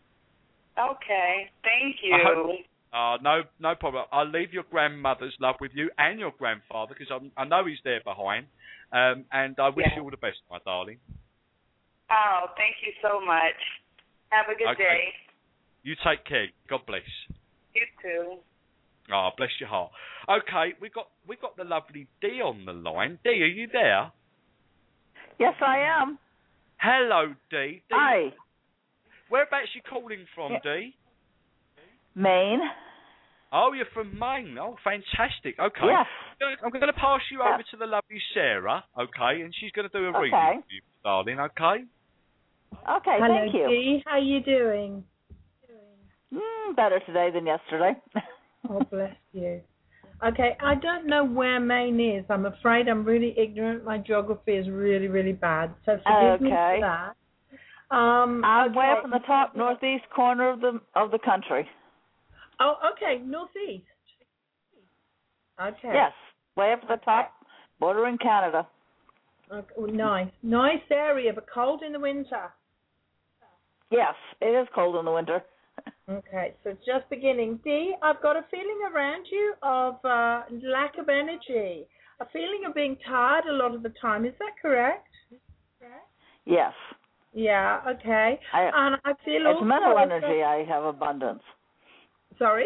Okay. Thank you. I hope- Uh, no, no problem. I'll leave your grandmother's love with you and your grandfather because I know he's there behind. Um, and I wish Yeah. you all the best, my darling. Oh, thank you so much. Have a good Okay. day. You take care. God bless. You too. Ah, bless your heart. Okay, we got we got the lovely Dee on the line. Dee, are you there? Yes, I am. Hello, Dee. Dee, Hi, whereabouts you calling from, Yeah. Dee? Maine. Oh, you're from Maine. Oh, fantastic. Okay. Yes. I'm going to pass you Yeah. over to the lovely Sarah, okay, and she's going to do a Okay. reading for you, darling, okay? Okay, Hello, thank you. Dee. How you doing? Mm, better today than yesterday. Oh, bless you. Okay, I don't know where Maine is. I'm afraid I'm really ignorant. My geography is really, really bad. So forgive me Okay. for that. Um, I'm way okay. up in the top northeast corner of the of the country. Oh, okay, northeast. Okay. Yes, way up at the top, bordering Canada. Okay. Oh, nice, nice area, but cold in the winter. Yes, it is cold in the winter. Okay, so it's just beginning. Dee, I've got a feeling around you of uh, lack of energy, a feeling of being tired a lot of the time. Is that correct? Yes. Yeah, okay. I, And I feel it's also mental as energy. I have abundance. though- Sorry?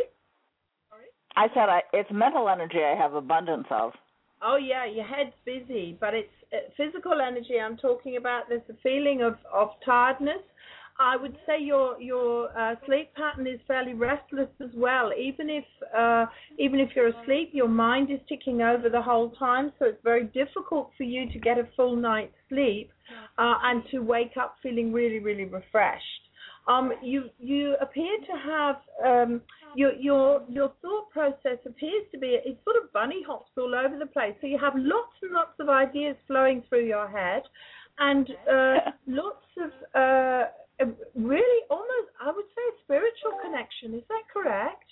I said I, it's mental energy I have abundance of. Oh, yeah, your head's busy, but it's uh, physical energy I'm talking about. There's a feeling of, of tiredness. I would say your your uh, sleep pattern is fairly restless as well. Even if uh, even if you're asleep, your mind is ticking over the whole time, so it's very difficult for you to get a full night's sleep uh, and to wake up feeling really, really refreshed. Um, you you appear to have um, your your your thought process appears to be it's sort of bunny hops all over the place. So you have lots and lots of ideas flowing through your head, and uh, lots of uh, really almost I would say a spiritual connection. Is that correct?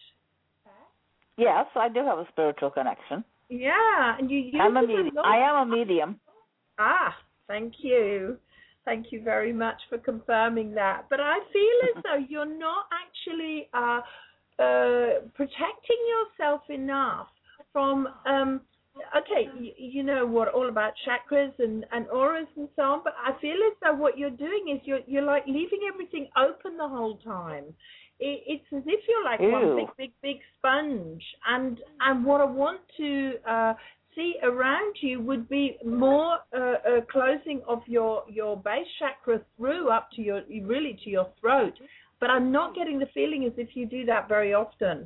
Yes, I do have a spiritual connection. Yeah, and you use I'm a it medium. lot. I am a medium. Ah, thank you. Thank you very much for confirming that. But I feel as though you're not actually uh, uh, protecting yourself enough from, um, okay, you, you know what, all about chakras and, and auras and so on, but I feel as though what you're doing is you're, you're like leaving everything open the whole time. It, it's as if you're like Ew. one big, big, big sponge. And, and what I want to uh, see around you would be more uh, uh, closing of your, your base chakra through up to your, really to your throat. But I'm not getting the feeling as if you do that very often.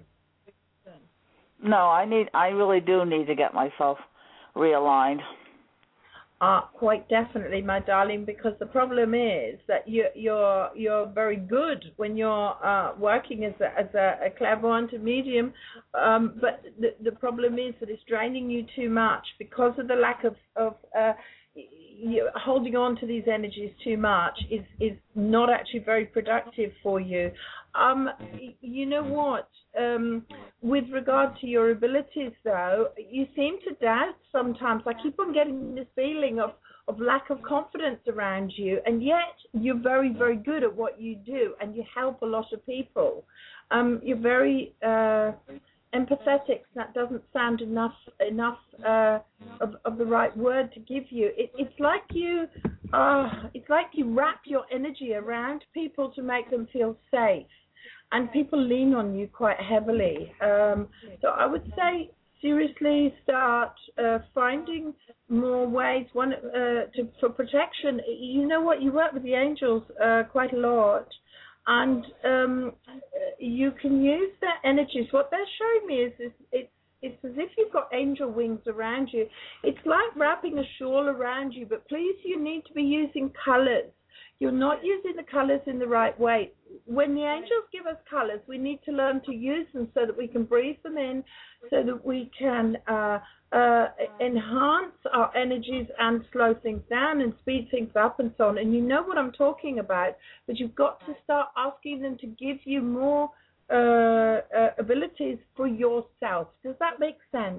No, I need. I really do need to get myself realigned. Uh, quite definitely, my darling, because the problem is that you, you're you're very good when you're uh, working as a, as a, a clairvoyant medium, um, but the, the problem is that it's draining you too much because of the lack of, of uh, you, holding on to these energies too much is, is not actually very productive for you. Um, you know what? Um, with regard to your abilities, though, you seem to doubt sometimes. I keep on getting this feeling of, of lack of confidence around you, and yet you're very, very good at what you do, and you help a lot of people. Um, you're very uh, empathetic. That doesn't sound enough enough uh, of, of the right word to give you. It, it's like you, uh, it's like you wrap your energy around people to make them feel safe. And people lean on you quite heavily. Um, so I would say seriously start uh, finding more ways one uh, to, for protection. You know what? You work with the angels uh, quite a lot. And um, you can use their energies. What they're showing me is, is it's It's as if you've got angel wings around you. It's like wrapping a shawl around you, but please, you need to be using colors. You're not using the colors in the right way. When the angels give us colors, we need to learn to use them so that we can breathe them in, so that we can uh, uh, enhance our energies and slow things down and speed things up and so on. And you know what I'm talking about, but you've got to start asking them to give you more uh, uh, abilities for yourself. Does that make sense?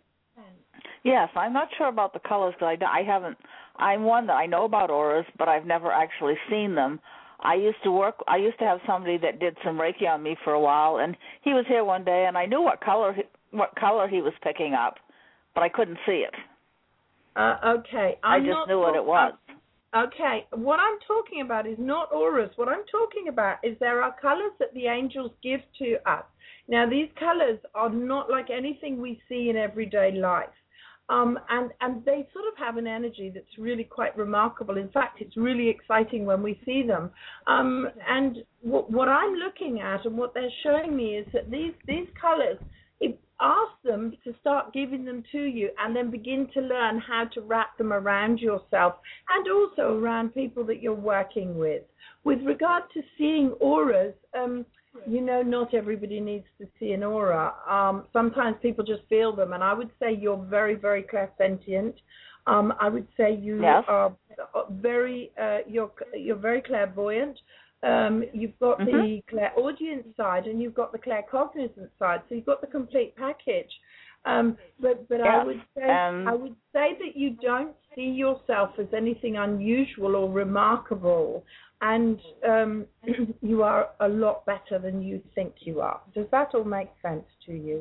Yes, I'm not sure about the colors because I, I haven't. I'm one that I know about auras, but I've never actually seen them. I used to work. I used to have somebody that did some Reiki on me for a while, and he was here one day, and I knew what color he, what color he was picking up, but I couldn't see it. Uh, okay, I'm I just not knew what it was. Okay, what I'm talking about is not auras. What I'm talking about is there are colors that the angels give to us. Now, these colors are not like anything we see in everyday life. Um, and, and they sort of have an energy that's really quite remarkable. In fact, it's really exciting when we see them. Um, and w- what I'm looking at and what they're showing me is that these, these colors, it, ask them to start giving them to you and then begin to learn how to wrap them around yourself and also around people that you're working with. With regard to seeing auras, um, you know, not everybody needs to see an aura. Um, sometimes people just feel them, and I would say you're very, very clairsentient. Um, I would say you yes. are very, uh, you're you're very clairvoyant. Um, you've got mm-hmm. the clairaudient side, and you've got the claircognizant side. So you've got the complete package. Um, but but yes. I would say um, I would say that you don't see yourself as anything unusual or remarkable. And um, you are a lot better than you think you are. Does that all make sense to you?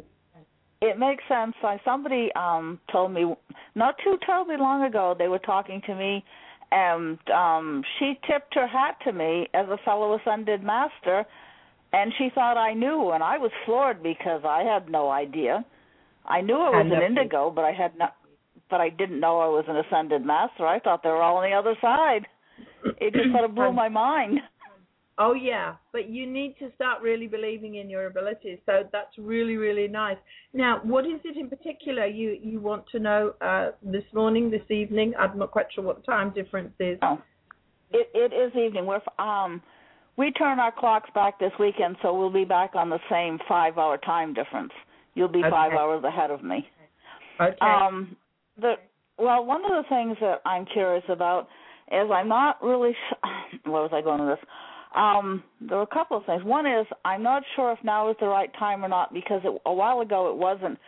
It makes sense. I, somebody um, told me not too terribly long ago, they were talking to me, and um, she tipped her hat to me as a fellow ascended master, and she thought I knew, and I was floored because I had no idea. I knew I was an indigo, but I had not, but I didn't know I was an ascended master. I thought they were all on the other side. It just sort of blew my mind. Oh, yeah, but you need to start really believing in your abilities, so that's really, really nice. Now, what is it in particular you, you want to know uh, this morning, this evening? I'm not quite sure what the time difference is. Oh, it, it is evening. We're, um, we turn our clocks back this weekend, so we'll be back on the same five-hour time difference. You'll be okay. five hours ahead of me. Okay. Um, the, well, one of the things that I'm curious about is I'm not really – where was I going with this? Um, there were a couple of things. One is I'm not sure if now is the right time or not because it, a while ago it wasn't.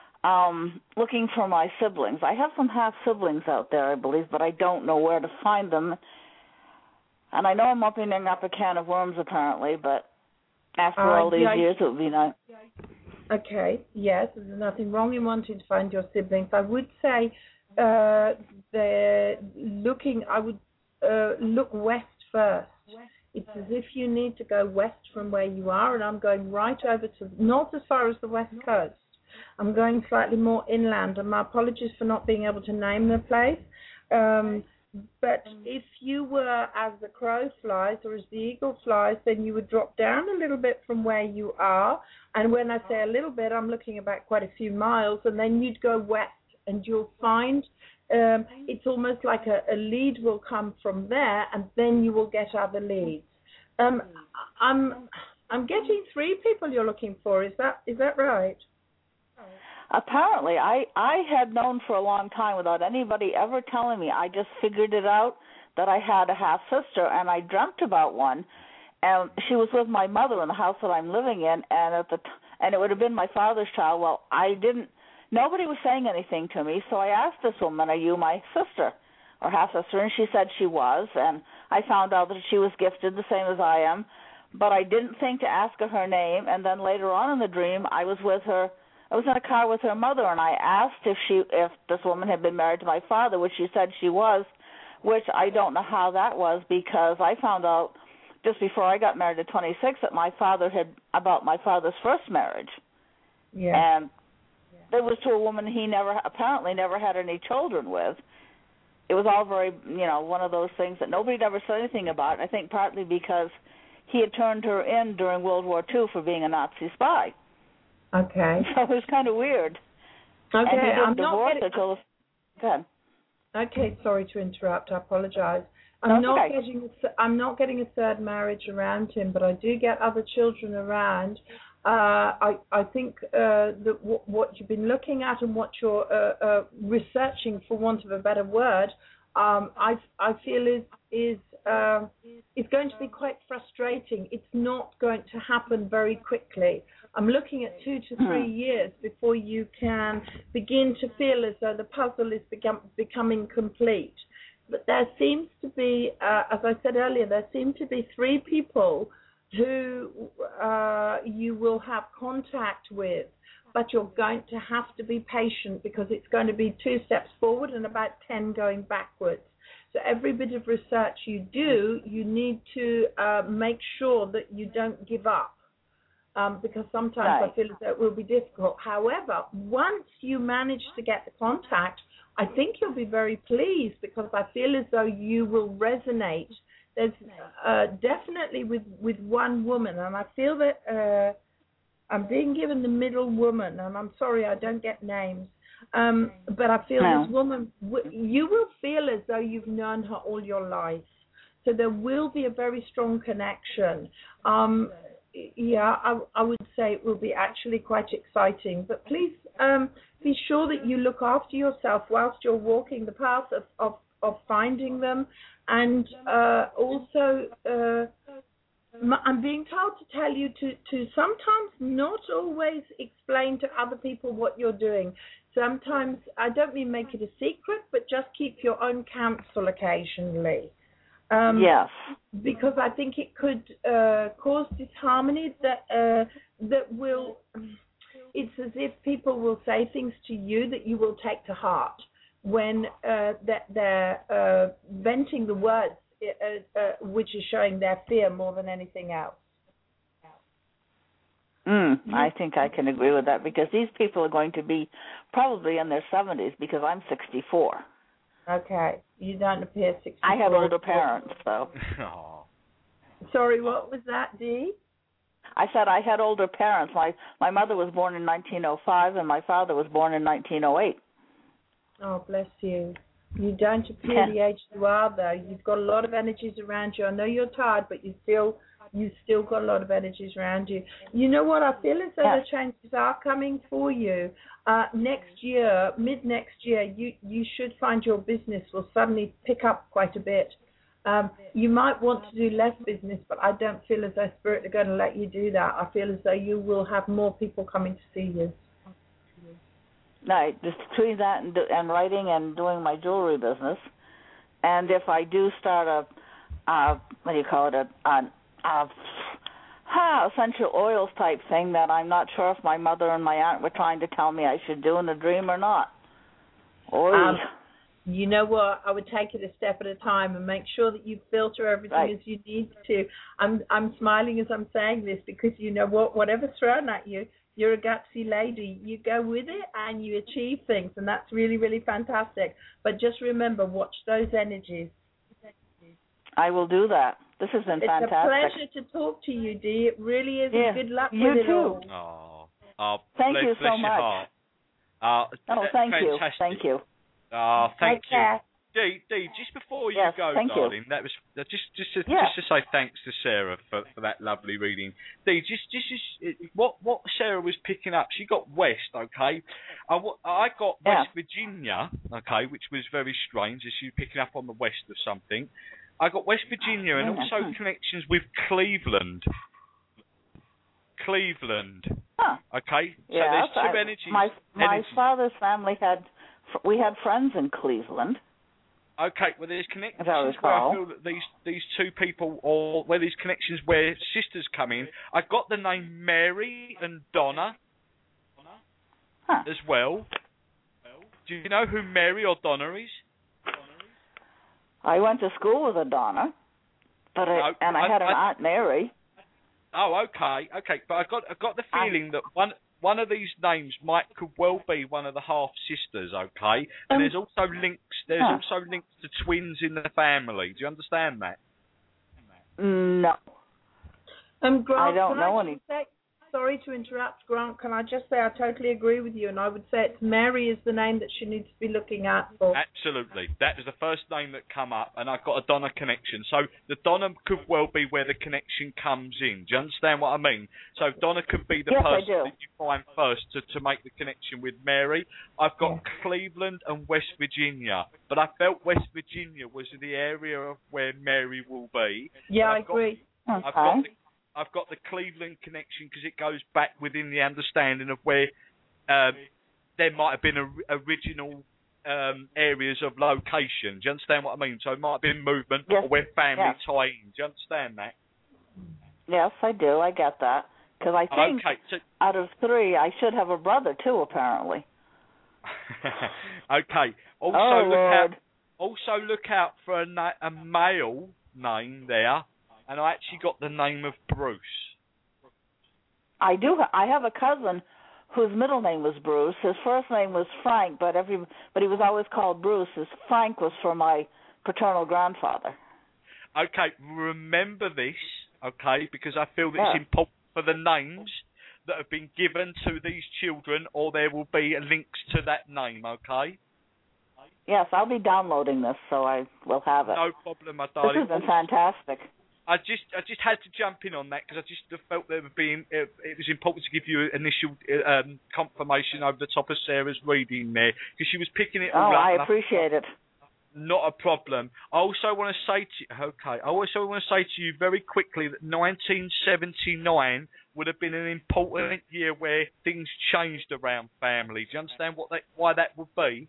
Um, looking for my siblings. I have some half-siblings out there, I believe, but I don't know where to find them. And I know I'm opening up a can of worms apparently, but after uh, all these yeah, years it would be nice. Okay, yes, there's nothing wrong in wanting to find your siblings. I would say uh, they're looking, I would uh, look west first. It's as if you need to go west from where you are, and I'm going right over to, not as far as the west coast. I'm going slightly more inland, and my apologies for not being able to name the place. Um, but if you were as the crow flies or as the eagle flies, then you would drop down a little bit from where you are. And when I say a little bit, I'm looking about quite a few miles, and then you'd go west, and you'll find um, it's almost like a, a lead will come from there, and then you will get other leads. Um, I'm I'm getting three people you're looking for. Is that is that right? Apparently, I, I had known for a long time without anybody ever telling me. I just figured it out that I had a half-sister, and I dreamt about one. And she was with my mother in the house that I'm living in, and at the t- and it would have been my father's child. Well, I didn't, nobody was saying anything to me, so I asked this woman, are you my sister or half-sister? And she said she was, and I found out that she was gifted the same as I am. But I didn't think to ask her her name, and then later on in the dream, I was with her. I was in a car with her mother, and I asked if she, if this woman had been married to my father, which she said she was, which I don't know how that was because I found out just before I got married at twenty-six that my father had, about my father's first marriage. Yeah. And it was to a woman he never, apparently never had any children with. It was all very, you know, one of those things that nobody had ever said anything about, I think partly because he had turned her in during World War Two for being a Nazi spy. Okay. So it was kind of weird. Okay, and he didn't I'm divorce not getting... her till... Good. Okay, sorry to interrupt. I apologize. I'm That's not okay. getting a, I'm not getting a third marriage around him, but I do get other children around. Uh, I I think uh, that w- what you've been looking at and what you're uh, uh, researching, for want of a better word, um, I I feel is is uh, is going to be quite frustrating. It's not going to happen very quickly. I'm looking at two to three years before you can begin to feel as though the puzzle is become, becoming complete. But there seems to be, uh, as I said earlier, there seem to be three people who uh, you will have contact with, but you're going to have to be patient because it's going to be two steps forward and about ten going backwards. So every bit of research you do, you need to uh, make sure that you don't give up. Um, because sometimes right. I feel as though it will be difficult. However, once you manage to get the contact, I think you'll be very pleased because I feel as though you will resonate. There's uh, definitely with, with one woman, and I feel that uh, I'm being given the middle woman, and I'm sorry I don't get names, um, but I feel no. this woman, you will feel as though you've known her all your life. So there will be a very strong connection. Um, Yeah, I, I would say it will be actually quite exciting. But please um, be sure that you look after yourself whilst you're walking the path of, of, of finding them. And uh, also, uh, I'm being told to tell you to, to sometimes not always explain to other people what you're doing. Sometimes, I don't mean make it a secret, but just keep your own counsel occasionally. Um, yes. Because I think it could uh, cause disharmony that uh, that will. It's as if people will say things to you that you will take to heart when uh, that they're uh, venting the words, uh, uh, which is showing their fear more than anything else. Mm, I think I can agree with that because these people are going to be probably in their seventies because I'm sixty-four. Okay, you don't appear sixty-four. I have older parents, so. Sorry, what was that, Dee? I said I had older parents. My my mother was born in nineteen oh five, and my father was born in nineteen oh eight. Oh, bless you. You don't appear the age you are, though. You've got a lot of energies around you. I know you're tired, but you still you still got a lot of energies around you. You know what? I feel as though yes. the changes are coming for you. Uh, next year, mid next year, you, you should find your business will suddenly pick up quite a bit. Um, you might want to do less business, but I don't feel as though Spirit are going to let you do that. I feel as though you will have more people coming to see you. Right, just between that and, do, and writing and doing my jewelry business. And if I do start a, uh, what do you call it, a, a, a ha, essential oils type thing that I'm not sure if my mother and my aunt were trying to tell me I should do in a dream or not. Oy. Um, you know what? I would take it a step at a time and make sure that you filter everything right. as you need to. I'm I'm smiling as I'm saying this because you know what? Whatever's thrown at you, you're a gutsy lady. You go with it and you achieve things, and that's really, really fantastic. But just remember, watch those energies. I will do that. This has been it's fantastic. It's a pleasure to talk to you, Dee. It really is. Yeah. Good luck you with it too. all. Oh, oh thank bless, you bless so your much. Heart. Uh, oh, thank fantastic. you. Thank you. Oh, thank Take you. Care. Dee, Dee, just before you yes, go, thank darling, you. that was uh, just just to, yeah. just to say thanks to Sarah for, for that lovely reading. Dee, just just, just what what Sarah was picking up, she got West, okay. I, I got yeah. West Virginia, okay, which was very strange, as she was picking up on the west of something. I got West Virginia and also connections with Cleveland. Cleveland. Huh. Okay. So yes, there's two I, energies. My my energies. father's family had we had friends in Cleveland. Okay, well there's connections I where I feel that these these two people, or where these connections where sisters come in. I got the name Mary and Donna huh. as well. Do you know who Mary or Donna is? I went to school with a Donna, but I, no, and I, I had an I, Aunt Mary. Oh, okay, okay. But I got I got the feeling I, that one one of these names might could well be one of the half sisters. Okay, and um, there's also links. There's huh. also links to twins in the family. Do you understand that? No. Um, Grant, I don't can know I any. Say, sorry to interrupt, Grant. Can I just say I totally agree with you, and I would say it's Mary is the name that she needs to be looking at for. Absolutely. That was the first name that come up, and I've got a Donna connection. So the Donna could well be where the connection comes in. Do you understand what I mean? So Donna could be the yes, person that you find first to, to make the connection with Mary. I've got yeah. Cleveland and West Virginia, but I felt West Virginia was the area of where Mary will be. Yeah, I got, agree. I've okay. got the, I've got the Cleveland connection because it goes back within the understanding of where um, there might have been a, original um, areas of location. Do you understand what I mean? So it might have been movement yes. or where family yes. tie in. Do you understand that? Yes, I do. I get that. Because I think okay, so, out of three, I should have a brother too, apparently. okay. Also oh, look Lord. out. Also look out for a, na- a male name there. And I actually got the name of Bruce. I do. Ha- I have a cousin whose middle name was Bruce. His first name was Frank, but every but he was always called Bruce. His Frank was for my paternal grandfather. Okay, remember this, okay, because I feel that yeah. it's important for the names that have been given to these children, or there will be links to that name, okay? Yes, I'll be downloading this, so I will have it. No problem, my darling. This has been fantastic. I just, I just had to jump in on that because I just felt there would be, it, it was important to give you initial um, confirmation over the top of Sarah's reading there because she was picking it all oh, up. Oh, I appreciate it. Not a problem. I also want to say to you, okay, I also want to say to you very quickly that nineteen seventy-nine would have been an important year where things changed around family. Do you understand what that, why that would be?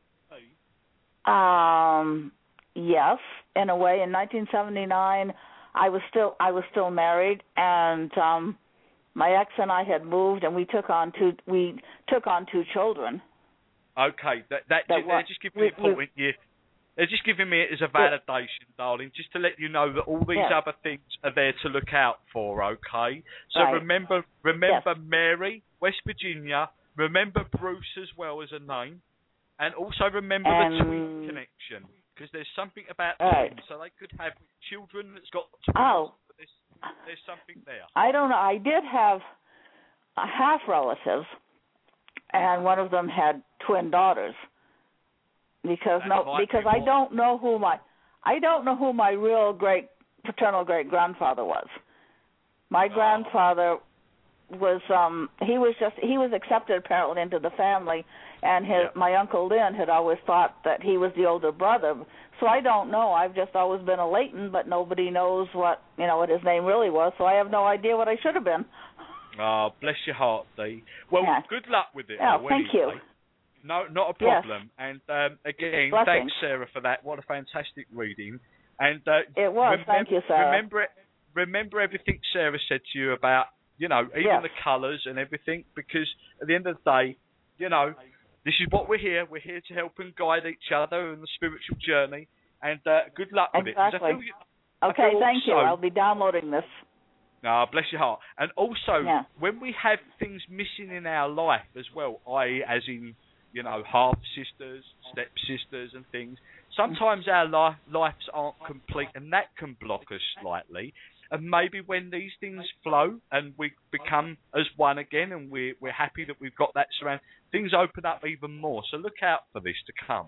Um, yes, in a way. In nineteen seventy-nine, I was still I was still married, and um, my ex and I had moved, and we took on two we took on two children. Okay, that that, that just, they're just giving me important year. They're just giving me it as a validation, yeah. darling, just to let you know that all these yeah. other things are there to look out for, okay? So right. remember remember yes. Mary, West Virginia, remember Bruce as well as a name, and also remember and, the twin connection, because there's something about right. twins, so they could have children that's got twins, oh. but there's, there's something there. I don't know. I did have a half relatives, and one of them had twin daughters. Because that no, because be I don't know who my, I don't know who my real great paternal great grandfather was. My oh. grandfather was, um, he was just, he was accepted apparently into the family, and his yeah. my uncle Lynn had always thought that he was the older brother. So I don't know. I've just always been a Leighton, but nobody knows what you know what his name really was. So I have no idea what I should have been. Oh, bless your heart, Dee. Well, yeah. good luck with it. Oh, though, thank anyway. you. No, not a problem. Yes. And um, again, Blessings. thanks, Sarah, for that. What a fantastic reading. And uh, it was. Remember, thank you, Sarah. Remember, remember everything Sarah said to you about, you know, even yes. the colours and everything, because at the end of the day, you know, this is what we're here. We're here to help and guide each other in the spiritual journey. And uh, good luck with exactly. it. I feel you, okay, I feel thank also, you. I'll be downloading this. Ah, bless your heart. And also, yeah. when we have things missing in our life as well, that is as in, you know, half-sisters, step-sisters and things, sometimes our life, lives aren't complete, and that can block us slightly. And maybe when these things flow and we become as one again and we're, we're happy that we've got that surround, things open up even more. So look out for this to come.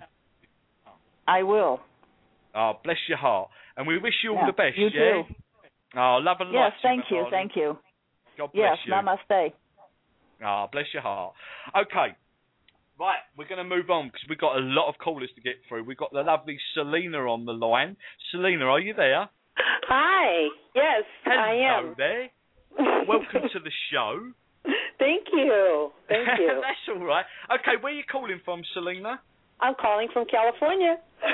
I will. Oh, bless your heart. And we wish you all yeah, the best, you yeah? too. Oh, love and light. Yes, thank you, you, thank you. God bless yes, you. namaste. Ah, oh, bless your heart. Okay, right, we're going to move on because we've got a lot of callers to get through. We've got the lovely Selena on the line. Selena, are you there? Hi. Yes, Hello I am. Hello there. Welcome to the show. Thank you. Thank you. That's all right. Okay, where are you calling from, Selena? I'm calling from California.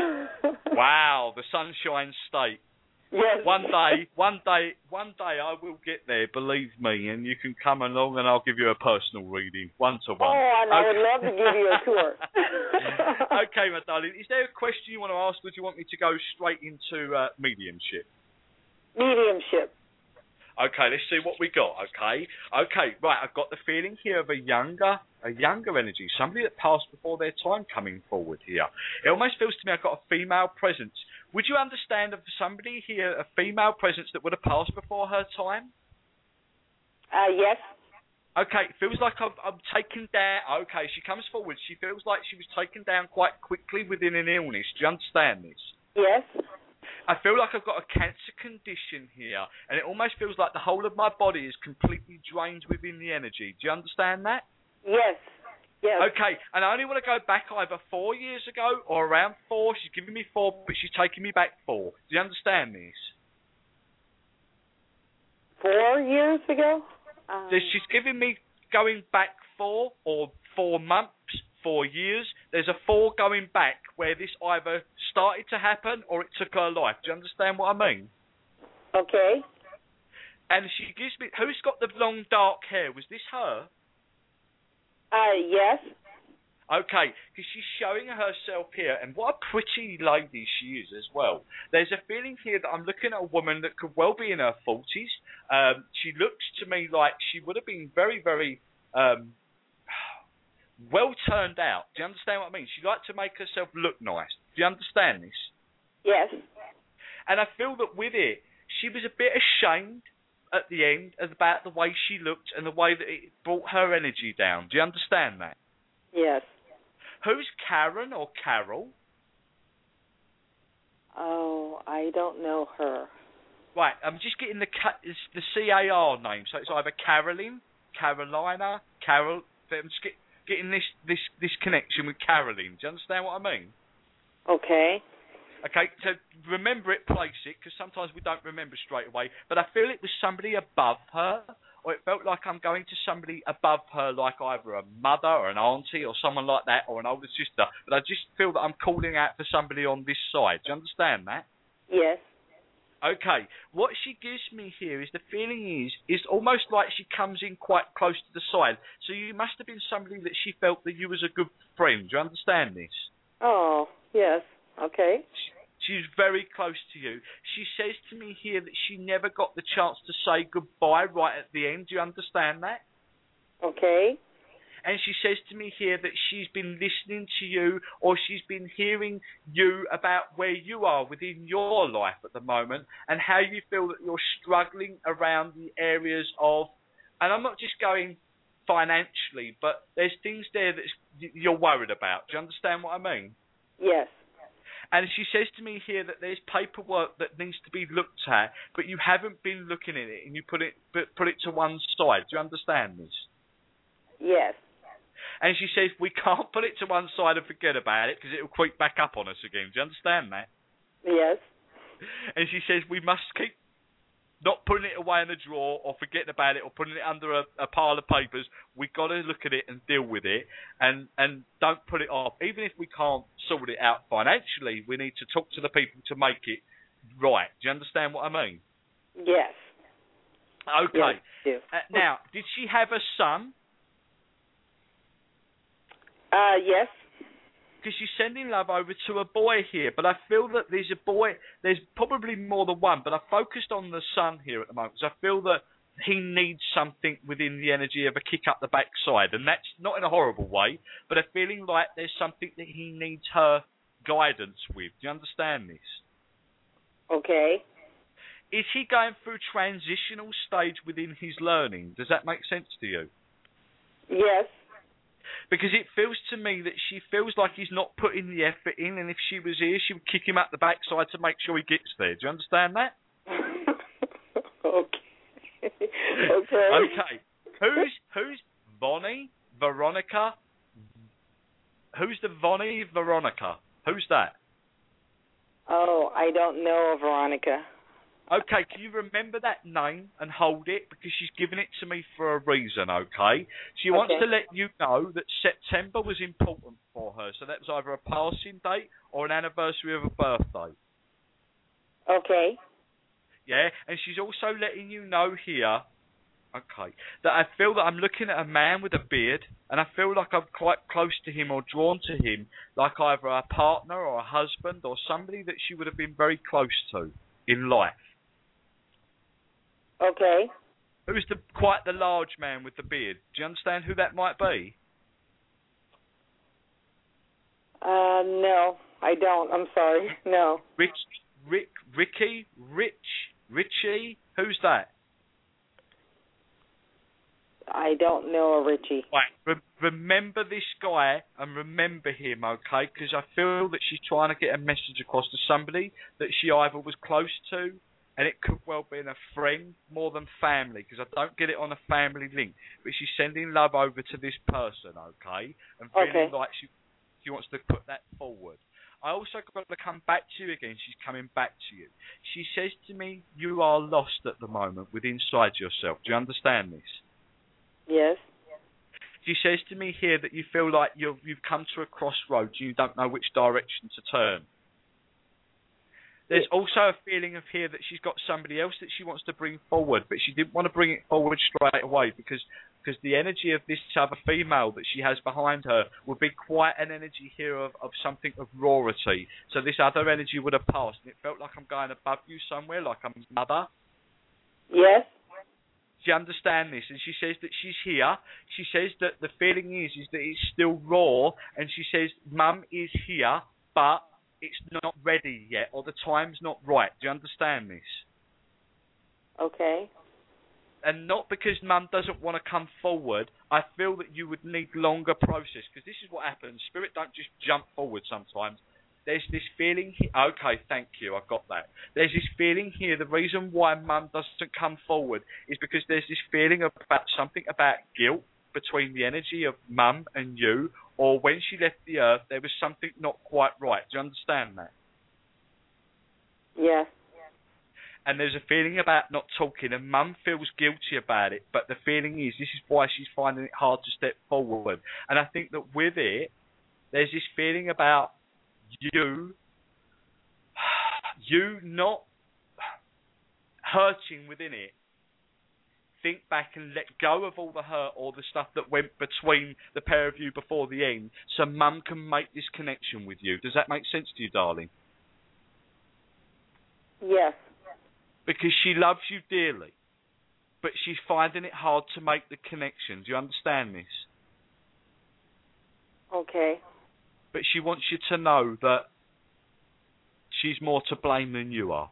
Wow, the Sunshine State. Yes. One day, one day, one day I will get there, believe me, and you can come along and I'll give you a personal reading, one to one. Oh, and okay. I would love to give you a tour. Okay, my darling. Is there a question you want to ask, or do you want me to go straight into uh, mediumship? Mediumship. Okay, let's see what we got, okay? Okay, right, I've got the feeling here of a younger a younger energy, somebody that passed before their time coming forward here. It almost feels to me I've got a female presence. Would you understand of somebody here, a female presence that would have passed before her time? Uh, yes. Okay, it feels like I'm, I'm taken down. Okay, she comes forward. She feels like she was taken down quite quickly within an illness. Do you understand this? Yes. I feel like I've got a cancer condition here, and it almost feels like the whole of my body is completely drained within the energy. Do you understand that? Yes. Yes. Okay, and I only want to go back either four years ago or around four. She's giving me four, but she's taking me back four. Do you understand this? Four years ago? Um, So she's giving me going back four or four months, four years. There's a four going back where this either started to happen or it took her life. Do you understand what I mean? Okay. And she gives me... Who's got the long dark hair? Was this her? Uh, yes. Okay, because she's showing herself here, and what a pretty lady she is as well. There's a feeling here that I'm looking at a woman that could well be in her forties. Um, she looks to me like she would have been very, very um, well turned out. Do you understand what I mean? She liked to make herself look nice. Do you understand this? Yes. And I feel that with it, she was a bit ashamed at the end about the way she looked and the way that it brought her energy down. Do you understand that? Yes. Who's Karen or Carol? Oh, I don't know her. Right, I'm just getting the it's the C A R name, so it's either Carolyn, Carolina, Carol. I'm just get, getting this, this, this connection with Caroline. Do you understand what I mean? Okay. Okay, so remember it, place it, because sometimes we don't remember straight away. But I feel it was somebody above her, or it felt like I'm going to somebody above her, like either a mother or an auntie or someone like that, or an older sister. But I just feel that I'm calling out for somebody on this side. Do you understand that? Yes. Okay, what she gives me here is the feeling is, is almost like she comes in quite close to the side. So you must have been somebody that she felt that you was a good friend. Do you understand this? Oh, yes. Okay. She's very close to you. She says to me here that she never got the chance to say goodbye right at the end. Do you understand that? Okay. And she says to me here that she's been listening to you, or she's been hearing you about where you are within your life at the moment and how you feel that you're struggling around the areas of, and I'm not just going financially, but there's things there that you're worried about. Do you understand what I mean? Yes. And she says to me here that there's paperwork that needs to be looked at, but you haven't been looking at it, and you put it put it to one side. Do you understand this? Yes. And she says we can't put it to one side and forget about it because it will creep back up on us again. Do you understand that? Yes. And she says we must keep not putting it away in a drawer or forgetting about it or putting it under a, a pile of papers. We've got to look at it and deal with it, and, and don't put it off. Even if we can't sort it out financially, we need to talk to the people to make it right. Do you understand what I mean? Yes. Okay. Yes, uh, now, did she have a son? Uh, yes. Because she's sending love over to a boy here, but I feel that there's a boy, there's probably more than one, but I focused on the son here at the moment, because I feel that he needs something within the energy of a kick up the backside, and that's not in a horrible way, but a feeling like there's something that he needs her guidance with. Do you understand this? Okay. Is he going through transitional stage within his learning? Does that make sense to you? Yes. Because it feels to me that she feels like he's not putting the effort in, and if she was here, she would kick him up the backside to make sure he gets there. Do you understand that? Okay. Okay. Okay. Who's who's Vonnie? Veronica? Who's the Vonnie Veronica? Who's that? Oh, I don't know Veronica. Okay, can you remember that name and hold it? Because she's given it to me for a reason, okay? She wants Okay. to let you know that September was important for her. So that was either a passing date or an anniversary of a birthday. Okay. Yeah, and she's also letting you know here, okay, that I feel that I'm looking at a man with a beard, and I feel like I'm quite close to him or drawn to him, like either a partner or a husband or somebody that she would have been very close to in life. Okay. Who's the quite the large man with the beard? Do you understand who that might be? Uh, no, I don't. I'm sorry. No. Rich, Rick, Ricky, Rich, Richie. Who's that? I don't know a Richie. Right, re- remember this guy and remember him, okay? Because I feel that she's trying to get a message across to somebody that she either was close to, and it could well be a friend more than family, because I don't get it on a family link. But she's sending love over to this person, okay? And feeling Okay. like she she wants to put that forward. I also got to come back to you again. She's coming back to you. She says to me, you are lost at the moment within inside yourself. Do you understand this? Yes. She says to me here that you feel like you've, you've come to a crossroads. You don't know which direction to turn. There's also a feeling of here that she's got somebody else that she wants to bring forward, but she didn't want to bring it forward straight away because because the energy of this other female that she has behind her would be quite an energy here of, of something of rawity. So this other energy would have passed, and it felt like I'm going above you somewhere, like I'm mother. Yes. Do you understand this? And she says that she's here. She says that the feeling is is that it's still raw, and she says Mum is here, but it's not ready yet, or the time's not right. Do you understand this? Okay. And not because Mum doesn't want to come forward. I feel that you would need longer process, because this is what happens. Spirit don't just jump forward sometimes. There's this feeling here. Okay, thank you. I've got that. There's this feeling here. The reason why Mum doesn't come forward is because there's this feeling about something about guilt between the energy of Mum and you, or when she left the earth, there was something not quite right. Do you understand that? Yes. And there's a feeling about not talking, and Mum feels guilty about it, but the feeling is this is why she's finding it hard to step forward. And I think that with it, there's this feeling about you, you not hurting within it. Think back and let go of all the hurt or the stuff that went between the pair of you before the end, so Mum can make this connection with you. Does that make sense to you, darling? Yes. Because she loves you dearly, but she's finding it hard to make the connection. Do you understand this? Okay. But she wants you to know that she's more to blame than you are.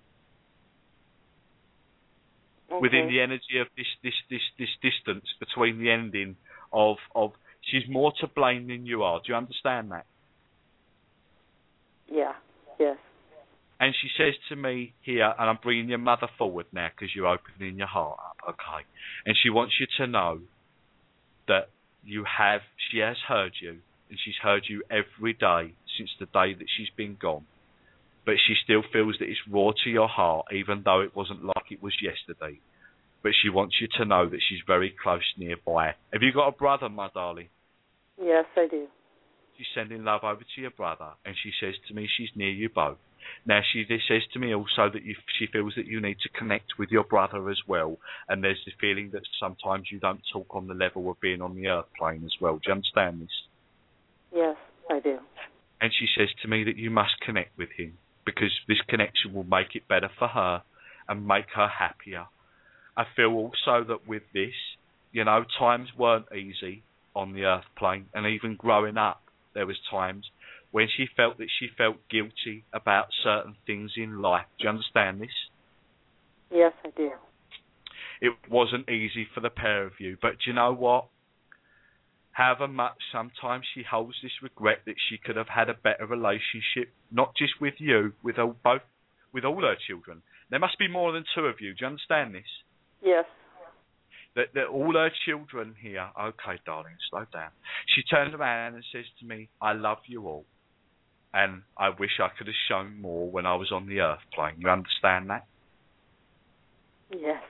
Okay. Within the energy of this, this, this, this distance between the ending of, of, she's more to blame than you are. Do you understand that? Yeah. Yes. And she says to me here, and I'm bringing your mother forward now because you're opening your heart up, okay? And she wants you to know that you have, she has heard you, and she's heard you every day since the day that she's been gone. But she still feels that it's raw to your heart, even though it wasn't like it was yesterday. But she wants you to know that she's very close nearby. Have you got a brother, my darling? Yes, I do. She's sending love over to your brother, and she says to me she's near you both. Now, she says to me also that you, she feels that you need to connect with your brother as well, and there's the feeling that sometimes you don't talk on the level of being on the earth plane as well. Do you understand this? Yes, I do. And she says to me that you must connect with him, because this connection will make it better for her and make her happier. I feel also that with this, you know, times weren't easy on the earth plane, and even growing up, there was times when she felt that she felt guilty about certain things in life. Do you understand this? Yes, I do. It wasn't easy for the pair of you, but do you know what? However much sometimes she holds this regret that she could have had a better relationship, not just with you, with all, both, with all her children. There must be more than two of you. Do you understand this? Yes. That, that all her children here, okay, darling, slow down. She turns around and says to me, I love you all. And I wish I could have shown more when I was on the earth plane. You understand that? Yes.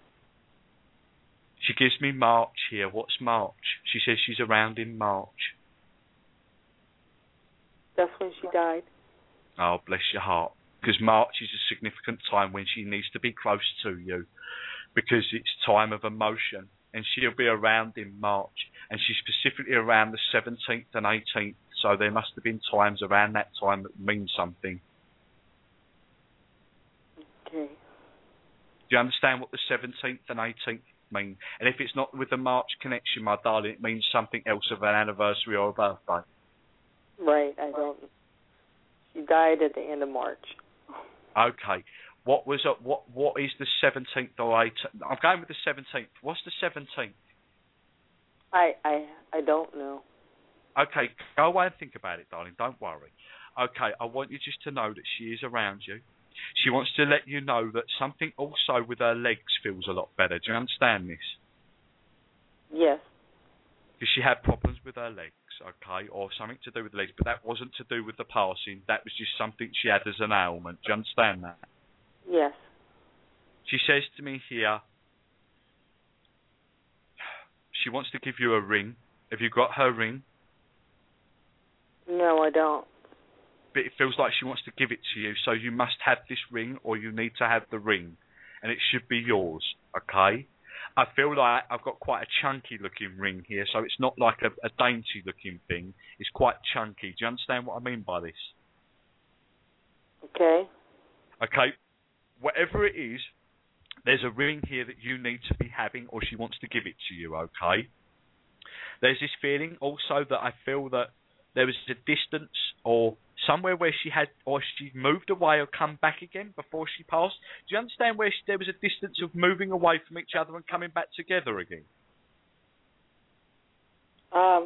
She gives me March here. What's March? She says she's around in March. That's when she died. Oh, bless your heart. Because March is a significant time when she needs to be close to you. Because it's time of emotion. And she'll be around in March. And she's specifically around the seventeenth and eighteenth. So there must have been times around that time that mean something. Okay. Do you understand what the seventeenth and eighteenth mean? And if it's not with the March connection, my darling, it means something else of an anniversary or a birthday. Right, I don't. She died at the end of March. Okay. What was it? What What is the seventeenth or eighteenth? I'm going with the seventeenth. What's the seventeenth? I I I don't know. Okay, go away and think about it, darling. Don't worry. Okay, I want you just to know that she is around you. She wants to let you know that something also with her legs feels a lot better. Do you understand this? Yes. Because she had problems with her legs, okay, or something to do with the legs, but that wasn't to do with the passing. That was just something she had as an ailment. Do you understand that? Yes. She says to me here, she wants to give you a ring. Have you got her ring? No, I don't. But it feels like she wants to give it to you, so you must have this ring, or you need to have the ring, and it should be yours, okay? I feel like I've got quite a chunky looking ring here, so it's not like a, a dainty looking thing. It's quite chunky. Do you understand what I mean by this? Okay. Okay. Whatever it is, there's a ring here that you need to be having, or she wants to give it to you, okay? There's this feeling also that I feel that there was a distance or somewhere where she had, or she moved away or come back again before she passed. Do you understand where she, there was a distance of moving away from each other and coming back together again? Um,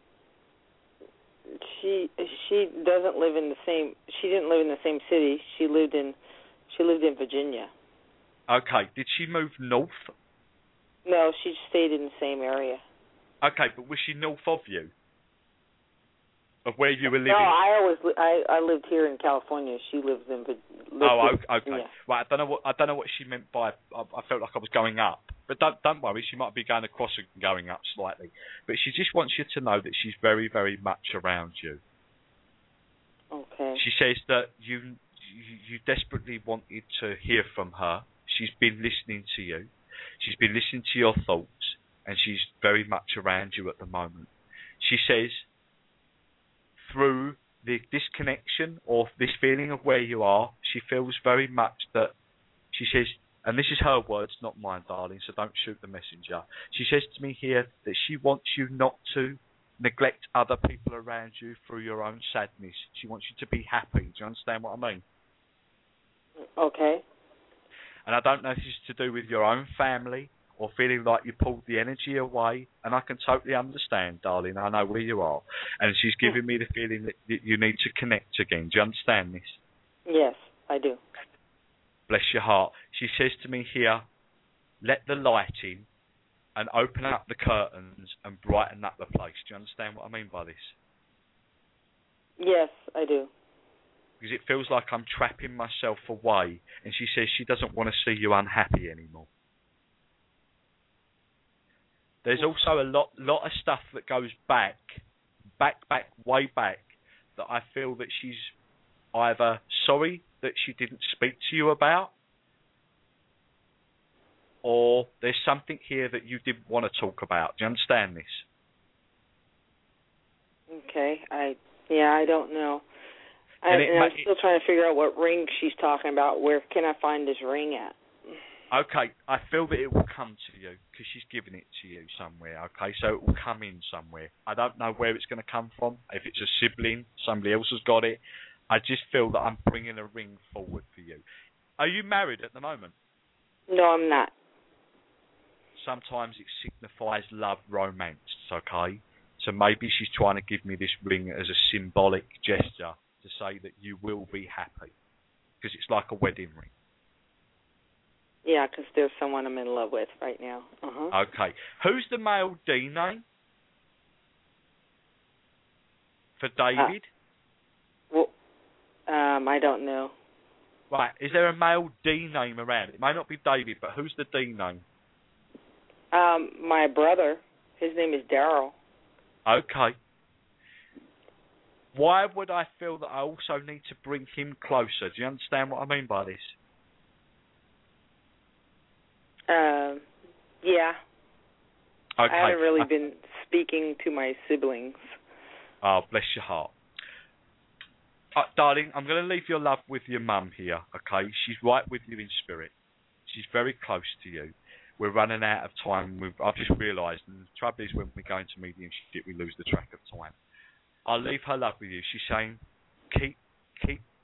she she doesn't live in the same. She didn't live in the same city. She lived in she lived in Virginia. Okay. Did she move north? No, she stayed in the same area. Okay, but was she north of you? Of where you were living? No, I always li- I I lived here in California. She lives in. Lived oh, in, okay. okay. Yeah. Right. I don't know what I don't know what she meant by. I, I felt like I was going up, but don't don't worry. She might be going across and going up slightly. But she just wants you to know that she's very very much around you. Okay. She says that you you, you desperately wanted to hear from her. She's been listening to you. She's been listening to your thoughts, and she's very much around you at the moment. She says, through the disconnection or this feeling of where you are, she feels very much that, she says, and this is her words, not mine, darling, so don't shoot the messenger. She says to me here that she wants you not to neglect other people around you through your own sadness. She wants you to be happy. Do you understand what I mean? Okay. And I don't know if this is to do with your own family or feeling like you pulled the energy away, and I can totally understand, darling. I know where you are. And she's giving me the feeling that you need to connect again. Do you understand this? Yes, I do. Bless your heart. She says to me here, let the light in and open up the curtains and brighten up the place. Do you understand what I mean by this? Yes, I do. Because it feels like I'm trapping myself away, and she says she doesn't want to see you unhappy anymore. There's also a lot lot of stuff that goes back, back, back, way back, that I feel that she's either sorry that she didn't speak to you about, or there's something here that you didn't want to talk about. Do you understand this? Okay. I yeah, I don't know. I, And it and I'm ma- still trying to figure out what ring she's talking about. Where can I find this ring at? Okay, I feel that it will come to you because she's given it to you somewhere, okay? So it will come in somewhere. I don't know where it's going to come from, if it's a sibling, somebody else has got it. I just feel that I'm bringing a ring forward for you. Are you married at the moment? No, I'm not. Sometimes it signifies love, romance, okay? So maybe she's trying to give me this ring as a symbolic gesture to say that you will be happy, because it's like a wedding ring. Yeah, because there's someone I'm in love with right now. Uh-huh. Okay. Who's the male D name? For David? Uh, well, um, I don't know. Right. Is there a male D name around? It may not be David, but who's the D name? Um, my brother. His name is Daryl. Okay. Why would I feel that I also need to bring him closer? Do you understand what I mean by this? Um, yeah. Okay. I haven't really uh, been speaking to my siblings. Oh, bless your heart. Uh, darling, I'm going to leave your love with your mum here, okay? She's right with you in spirit. She's very close to you. We're running out of time. We've, I've just realised, and the trouble is when we go into mediumship, we lose the track of time. I'll leave her love with you. She's saying, keep, keep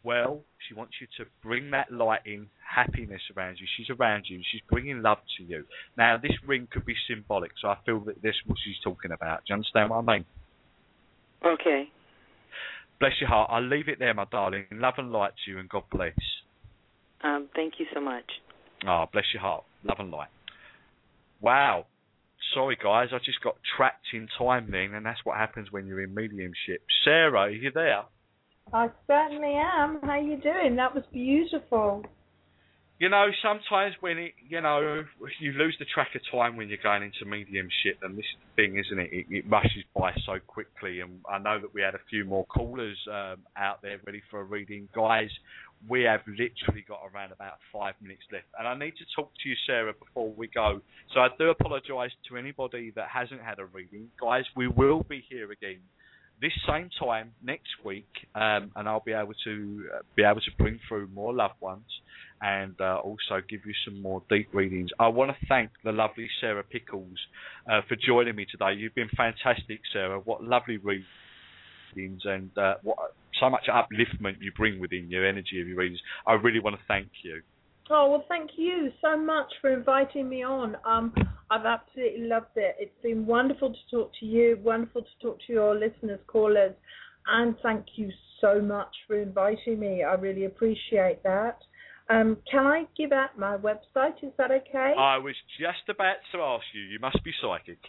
well. She wants you to bring that light in, happiness around you. She's around you. She's bringing love to you. Now, this ring could be symbolic, so I feel that this is what she's talking about. Do you understand what I mean? Okay. Bless your heart. I'll leave it there, my darling. Love and light to you, and God bless. Um, thank you so much. Oh, bless your heart. Love and light. Wow. Sorry, guys. I just got trapped in time then, and that's what happens when you're in mediumship. Sarah, are you there? I certainly am. How you doing? That was beautiful. You know, sometimes when it, you know, you lose the track of time when you're going into mediumship, and this is the thing, isn't it? It, it rushes by so quickly, and I know that we had a few more callers um, out there ready for a reading. Guys, we have literally got around about five minutes left, and I need to talk to you, Sarah, before we go. So I do apologise to anybody that hasn't had a reading. Guys, we will be here again this same time next week, um, and I'll be able to uh, be able to bring through more loved ones and uh, also give you some more deep readings. I want to thank the lovely Sarah Pickles uh, for joining me today. You've been fantastic, Sarah. What lovely readings, and uh, what so much upliftment you bring within your energy of your readings. I really want to thank you. Oh, well, thank you so much for inviting me on. Um, I've absolutely loved it. It's been wonderful to talk to you, wonderful to talk to your listeners, callers, and thank you so much for inviting me. I really appreciate that. Um, can I give out my website? Is that okay? I was just about to ask you. You must be psychic.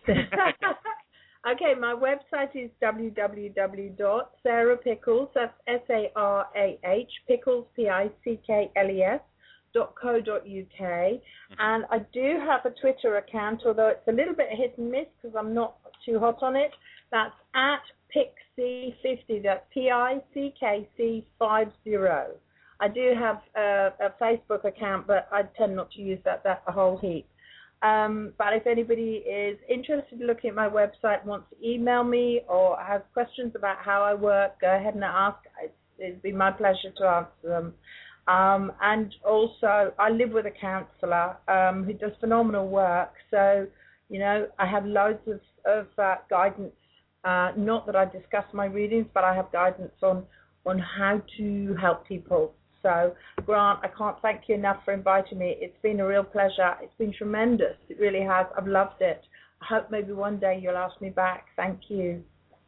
Okay, my website is w w w dot sarah pickles, that's S A R A H, Pickles, P I C K L E S, dot co dot U K, and I do have a Twitter account, although it's a little bit hit and miss because I'm not too hot on it. That's at Pixie fifty, that's P I C K C fifty. I do have a, a Facebook account, but I tend not to use that, that a whole heap. Um, but if anybody is interested in looking at my website, wants to email me or has questions about how I work, go ahead and ask. It's, it'd be my pleasure to answer them. Um, and also, I live with a counsellor um, who does phenomenal work. So, you know, I have loads of, of uh, guidance. Uh, not that I discuss my readings, but I have guidance on, on how to help people. So, Grant, I can't thank you enough for inviting me. It's been a real pleasure. It's been tremendous. It really has. I've loved it. I hope maybe one day you'll ask me back. Thank you.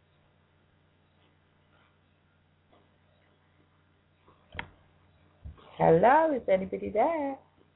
Hello, is anybody there?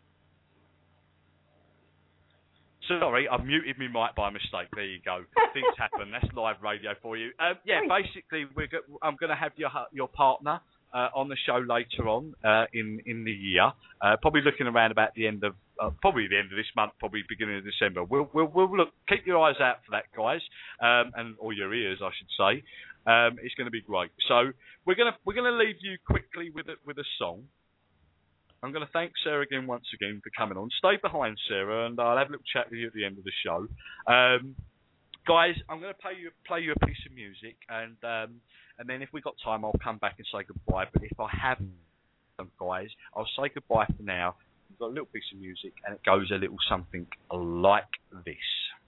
Sorry, I've muted my mic by mistake. There you go. Things happen. That's live radio for you. Um, yeah, basically, we're go- I'm going to have your your partner uh, on the show later on uh, in in the year. Uh, probably looking around about the end of uh, probably the end of this month, probably beginning of December. We'll we'll, we'll look. Keep your eyes out for that, guys, um, and or your ears, I should say. Um, it's going to be great. So we're gonna we're gonna leave you quickly with a, with a song. I'm going to thank Sarah again once again for coming on. Stay behind, Sarah, and I'll have a little chat with you at the end of the show. Um, guys, I'm going to play you play you a piece of music, and um, and then if we've got time, I'll come back and say goodbye. But if I haven't, guys, I'll say goodbye for now. We've got a little piece of music, and it goes a little something like this.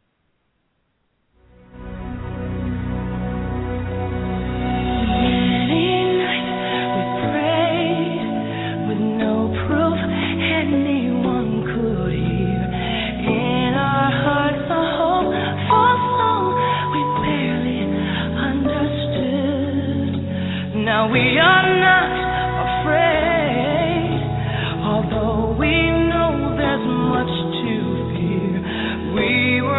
Now we are not afraid, although we know there's much to fear. We were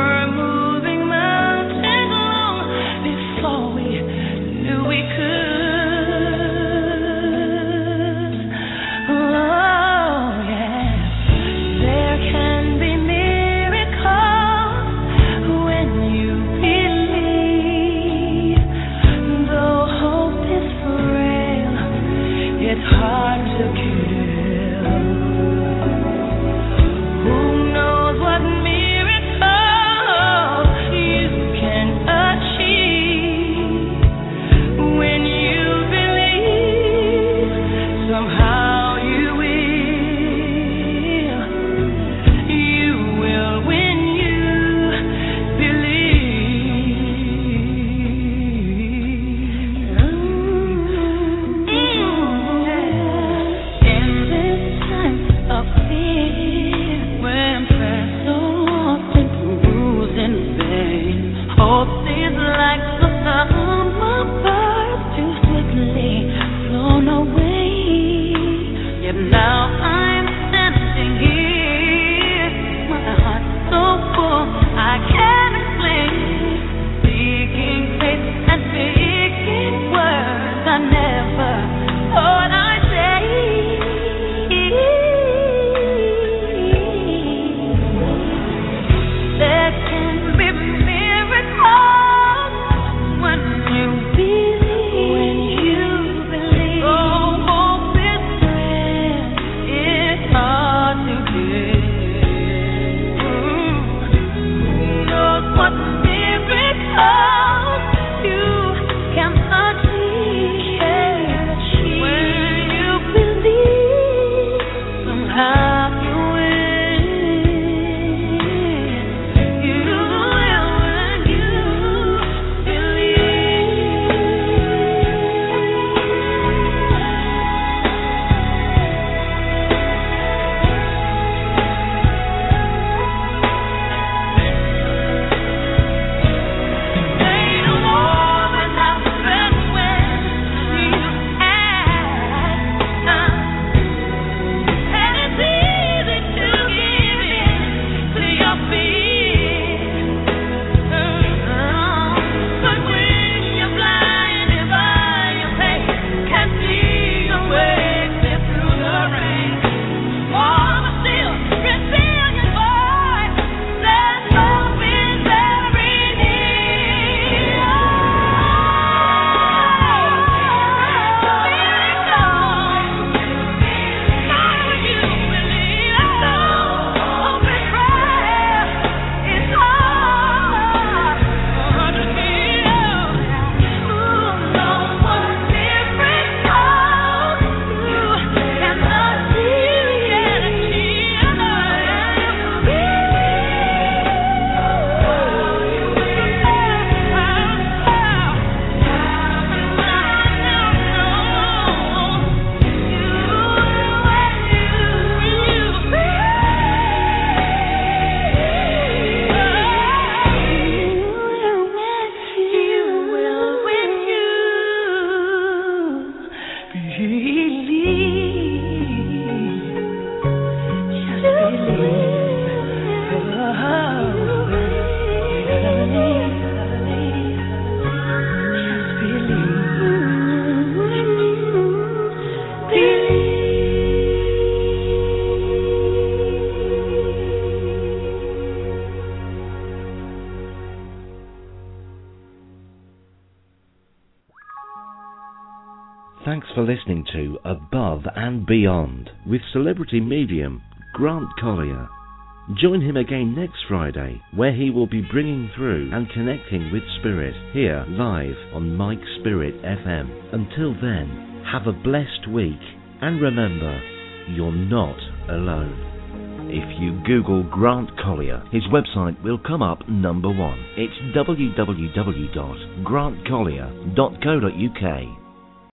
Thanks for listening to Above and Beyond with celebrity medium Grant Collier. Join him again next Friday, where he will be bringing through and connecting with Spirit here live on Mike Spirit F M. Until then, have a blessed week, and remember, you're not alone. If you Google Grant Collier, his website will come up number one. It's w w w dot grant collier dot co dot u k.